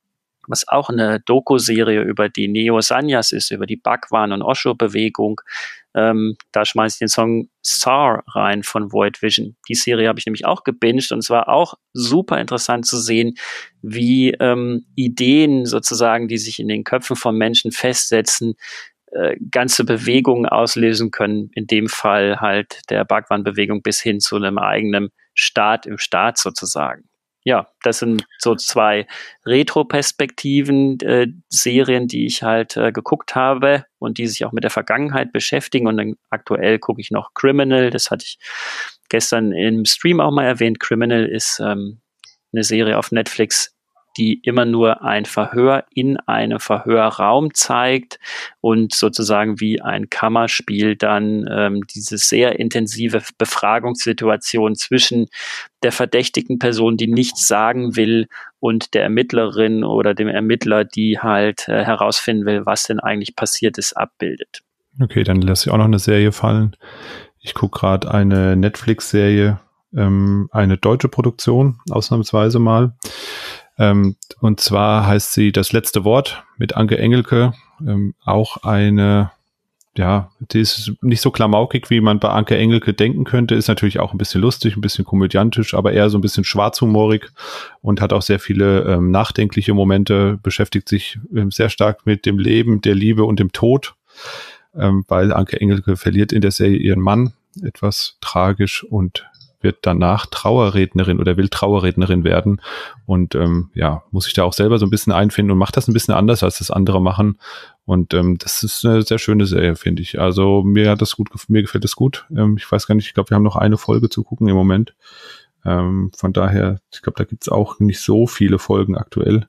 was auch eine Doku-Serie über die Neo-Sanyas ist, über die Bhagwan- und Osho-Bewegung. Ähm, da schmeiße ich den Song Sar rein von Void Vision. Die Serie habe ich nämlich auch gebinged und es war auch super interessant zu sehen, wie ähm, Ideen sozusagen, die sich in den Köpfen von Menschen festsetzen, äh, ganze Bewegungen auslösen können. In dem Fall halt der Bhagwan-Bewegung bis hin zu einem eigenen Staat im Staat sozusagen. Ja, das sind so zwei Retro-Perspektiven, äh, Serien, die ich halt äh, geguckt habe und die sich auch mit der Vergangenheit beschäftigen. Und dann aktuell gucke ich noch Criminal, das hatte ich gestern im Stream auch mal erwähnt. Criminal ist ähm, eine Serie auf Netflix, die immer nur ein Verhör in einem Verhörraum zeigt und sozusagen wie ein Kammerspiel dann ähm, diese sehr intensive Befragungssituation zwischen der verdächtigten Person, die nichts sagen will, und der Ermittlerin oder dem Ermittler, die halt äh, herausfinden will, was denn eigentlich passiert ist, abbildet. Okay, dann lasse ich auch noch eine Serie fallen. Ich gucke gerade eine Netflix-Serie, ähm, eine deutsche Produktion, ausnahmsweise mal. Ähm, und zwar heißt sie Das letzte Wort mit Anke Engelke. Ähm, auch eine, ja, die ist nicht so klamaukig, wie man bei Anke Engelke denken könnte. Ist natürlich auch ein bisschen lustig, ein bisschen komödiantisch, aber eher so ein bisschen schwarzhumorig und hat auch sehr viele ähm, nachdenkliche Momente, beschäftigt sich ähm, sehr stark mit dem Leben, der Liebe und dem Tod, ähm, weil Anke Engelke verliert in der Serie ihren Mann, etwas tragisch, und wird danach Trauerrednerin oder will Trauerrednerin werden und ähm, ja, muss sich da auch selber so ein bisschen einfinden und macht das ein bisschen anders, als das andere machen. Und ähm, das ist eine sehr schöne Serie, finde ich. Also mir hat das gut, mir gefällt das gut. Ähm, ich weiß gar nicht, ich glaube, wir haben noch eine Folge zu gucken im Moment. Ähm, von daher, ich glaube, da gibt's auch nicht so viele Folgen aktuell.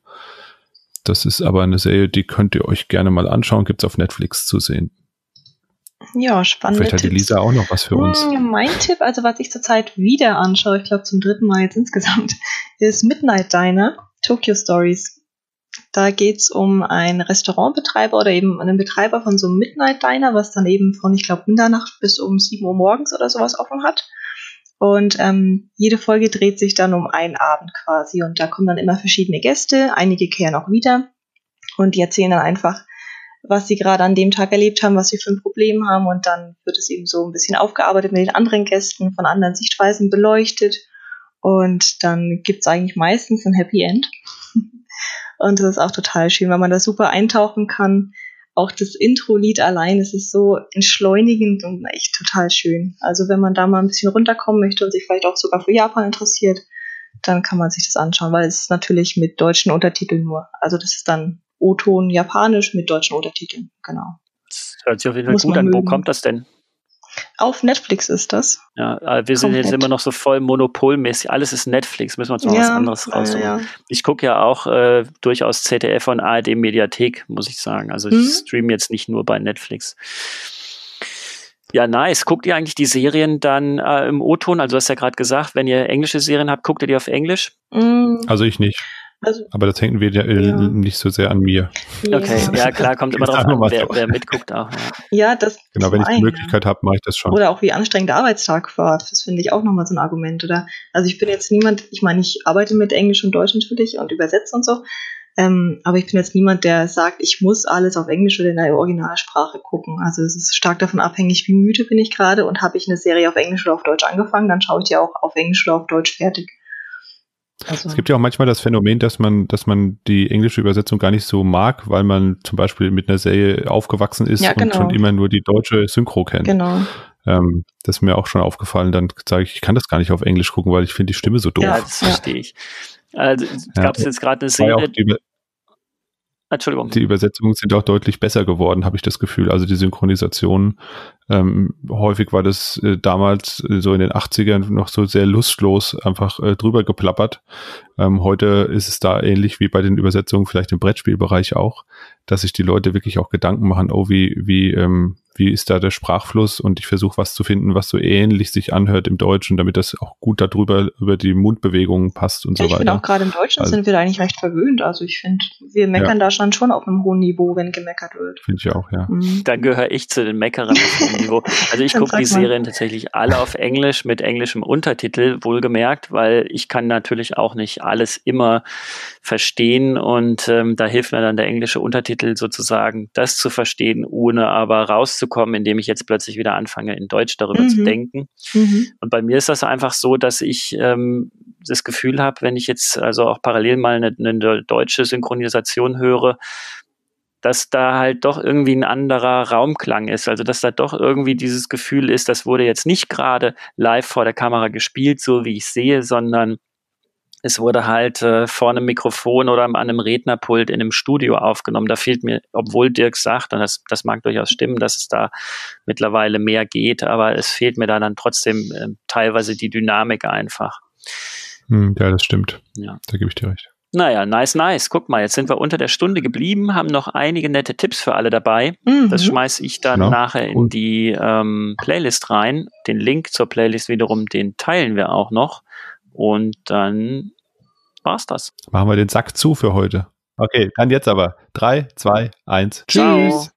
Das ist aber eine Serie, die könnt ihr euch gerne mal anschauen, gibt's auf Netflix zu sehen. Ja, spannend. Vielleicht hat die Lisa auch noch was für uns. Mein Tipp, also was ich zurzeit wieder anschaue, ich glaube zum dritten Mal jetzt insgesamt, ist Midnight Diner, Tokyo Stories. Da geht's um einen Restaurantbetreiber oder eben einen Betreiber von so einem Midnight Diner, was dann eben von, ich glaube, Mitternacht bis um sieben Uhr morgens oder sowas offen hat. Und ähm, jede Folge dreht sich dann um einen Abend quasi. Und da kommen dann immer verschiedene Gäste, einige kehren auch wieder. Und die erzählen dann einfach, was sie gerade an dem Tag erlebt haben, was sie für ein Problem haben. Und dann wird es eben so ein bisschen aufgearbeitet mit den anderen Gästen, von anderen Sichtweisen beleuchtet. Und dann gibt's eigentlich meistens ein Happy End. Und das ist auch total schön, weil man da super eintauchen kann. Auch das Intro-Lied allein, es ist so entschleunigend und echt total schön. Also wenn man da mal ein bisschen runterkommen möchte und sich vielleicht auch sogar für Japan interessiert, dann kann man sich das anschauen, weil es ist natürlich mit deutschen Untertiteln nur. Also das ist dann O-Ton japanisch mit deutschen Untertiteln, genau. Das hört sich auf jeden Fall gut an. Wo kommt das denn? Auf Netflix ist das. Ja, wir sind Komplett. Jetzt immer noch so voll monopolmäßig. Alles ist Netflix, müssen wir uns noch ja, was anderes raussuchen. Ja, ja. Ich gucke ja auch äh, durchaus Z D F und A R D-Mediathek, muss ich sagen. Also ich hm? streame jetzt nicht nur bei Netflix. Ja, nice. Guckt ihr eigentlich die Serien dann äh, im O-Ton? Also du hast ja gerade gesagt, wenn ihr englische Serien habt, guckt ihr die auf Englisch? Also ich nicht. Also, aber das hängt wieder äh, ja. nicht so sehr an mir. Okay, ja klar, kommt immer drauf an, wer, wer mitguckt auch. Ja, ja das Genau, wenn ich die Möglichkeit habe, mache ich das schon. Oder auch wie anstrengend der Arbeitstag war. Das finde ich auch nochmal so ein Argument. Oder also ich bin jetzt niemand, ich meine, ich arbeite mit Englisch und Deutsch natürlich und übersetze und so, ähm, aber ich bin jetzt niemand, der sagt, ich muss alles auf Englisch oder in der Originalsprache gucken. Also es ist stark davon abhängig, wie müde bin ich gerade und habe ich eine Serie auf Englisch oder auf Deutsch angefangen, dann schaue ich die auch auf Englisch oder auf Deutsch fertig. Also. Es gibt ja auch manchmal das Phänomen, dass man, dass man die englische Übersetzung gar nicht so mag, weil man zum Beispiel mit einer Serie aufgewachsen ist ja, genau. und schon immer nur die deutsche Synchro kennt. Genau. Ähm, das ist mir auch schon aufgefallen. Dann sage ich, ich kann das gar nicht auf Englisch gucken, weil ich finde die Stimme so doof. Ja, das verstehe ich. Also gab es ja. jetzt gerade eine Serie. Die, Entschuldigung. Die Übersetzungen sind auch deutlich besser geworden, habe ich das Gefühl. Also die Synchronisation. Ähm, häufig war das äh, damals äh, so in den achtzigern noch so sehr lustlos einfach äh, drüber geplappert. Ähm, heute ist es da ähnlich wie bei den Übersetzungen, vielleicht im Brettspielbereich auch, dass sich die Leute wirklich auch Gedanken machen, oh, wie, wie, ähm, wie ist da der Sprachfluss, und ich versuche was zu finden, was so ähnlich sich anhört im Deutschen, damit das auch gut darüber über die Mundbewegungen passt und ja, so weiter. Ich finde auch gerade im Deutschen also, sind wir da eigentlich recht verwöhnt. Also ich finde, wir meckern ja. da schon schon auf einem hohen Niveau, wenn gemeckert wird. Finde ich auch, ja. Mhm. Dann gehöre ich zu den Meckerern. dem Niveau. Also ich gucke die Serien tatsächlich alle auf Englisch mit englischem Untertitel, wohlgemerkt, weil ich kann natürlich auch nicht alles immer verstehen und ähm, da hilft mir dann der englische Untertitel sozusagen, das zu verstehen, ohne aber rauszukommen, indem ich jetzt plötzlich wieder anfange, in Deutsch darüber mhm. zu denken. Mhm. Und bei mir ist das einfach so, dass ich ähm, das Gefühl habe, wenn ich jetzt also auch parallel mal eine, eine deutsche Synchronisation höre, dass da halt doch irgendwie ein anderer Raumklang ist. Also dass da doch irgendwie dieses Gefühl ist, das wurde jetzt nicht gerade live vor der Kamera gespielt, so wie ich sehe, sondern es wurde halt äh, vor einem Mikrofon oder an einem Rednerpult in einem Studio aufgenommen. Da fehlt mir, obwohl Dirk sagt, und das, das mag durchaus stimmen, dass es da mittlerweile mehr geht, aber es fehlt mir da dann trotzdem äh, teilweise die Dynamik einfach. Hm, ja, das stimmt. Ja. Da gebe ich dir recht. Naja, nice, nice. Guck mal, jetzt sind wir unter der Stunde geblieben, haben noch einige nette Tipps für alle dabei. Mhm. Das schmeiße ich dann genau. nachher in die ähm, Playlist rein. Den Link zur Playlist wiederum, den teilen wir auch noch. Und dann war's das. Machen wir den Sack zu für heute. Okay, dann jetzt aber. Drei, zwei, eins. Tschüss. Ciao.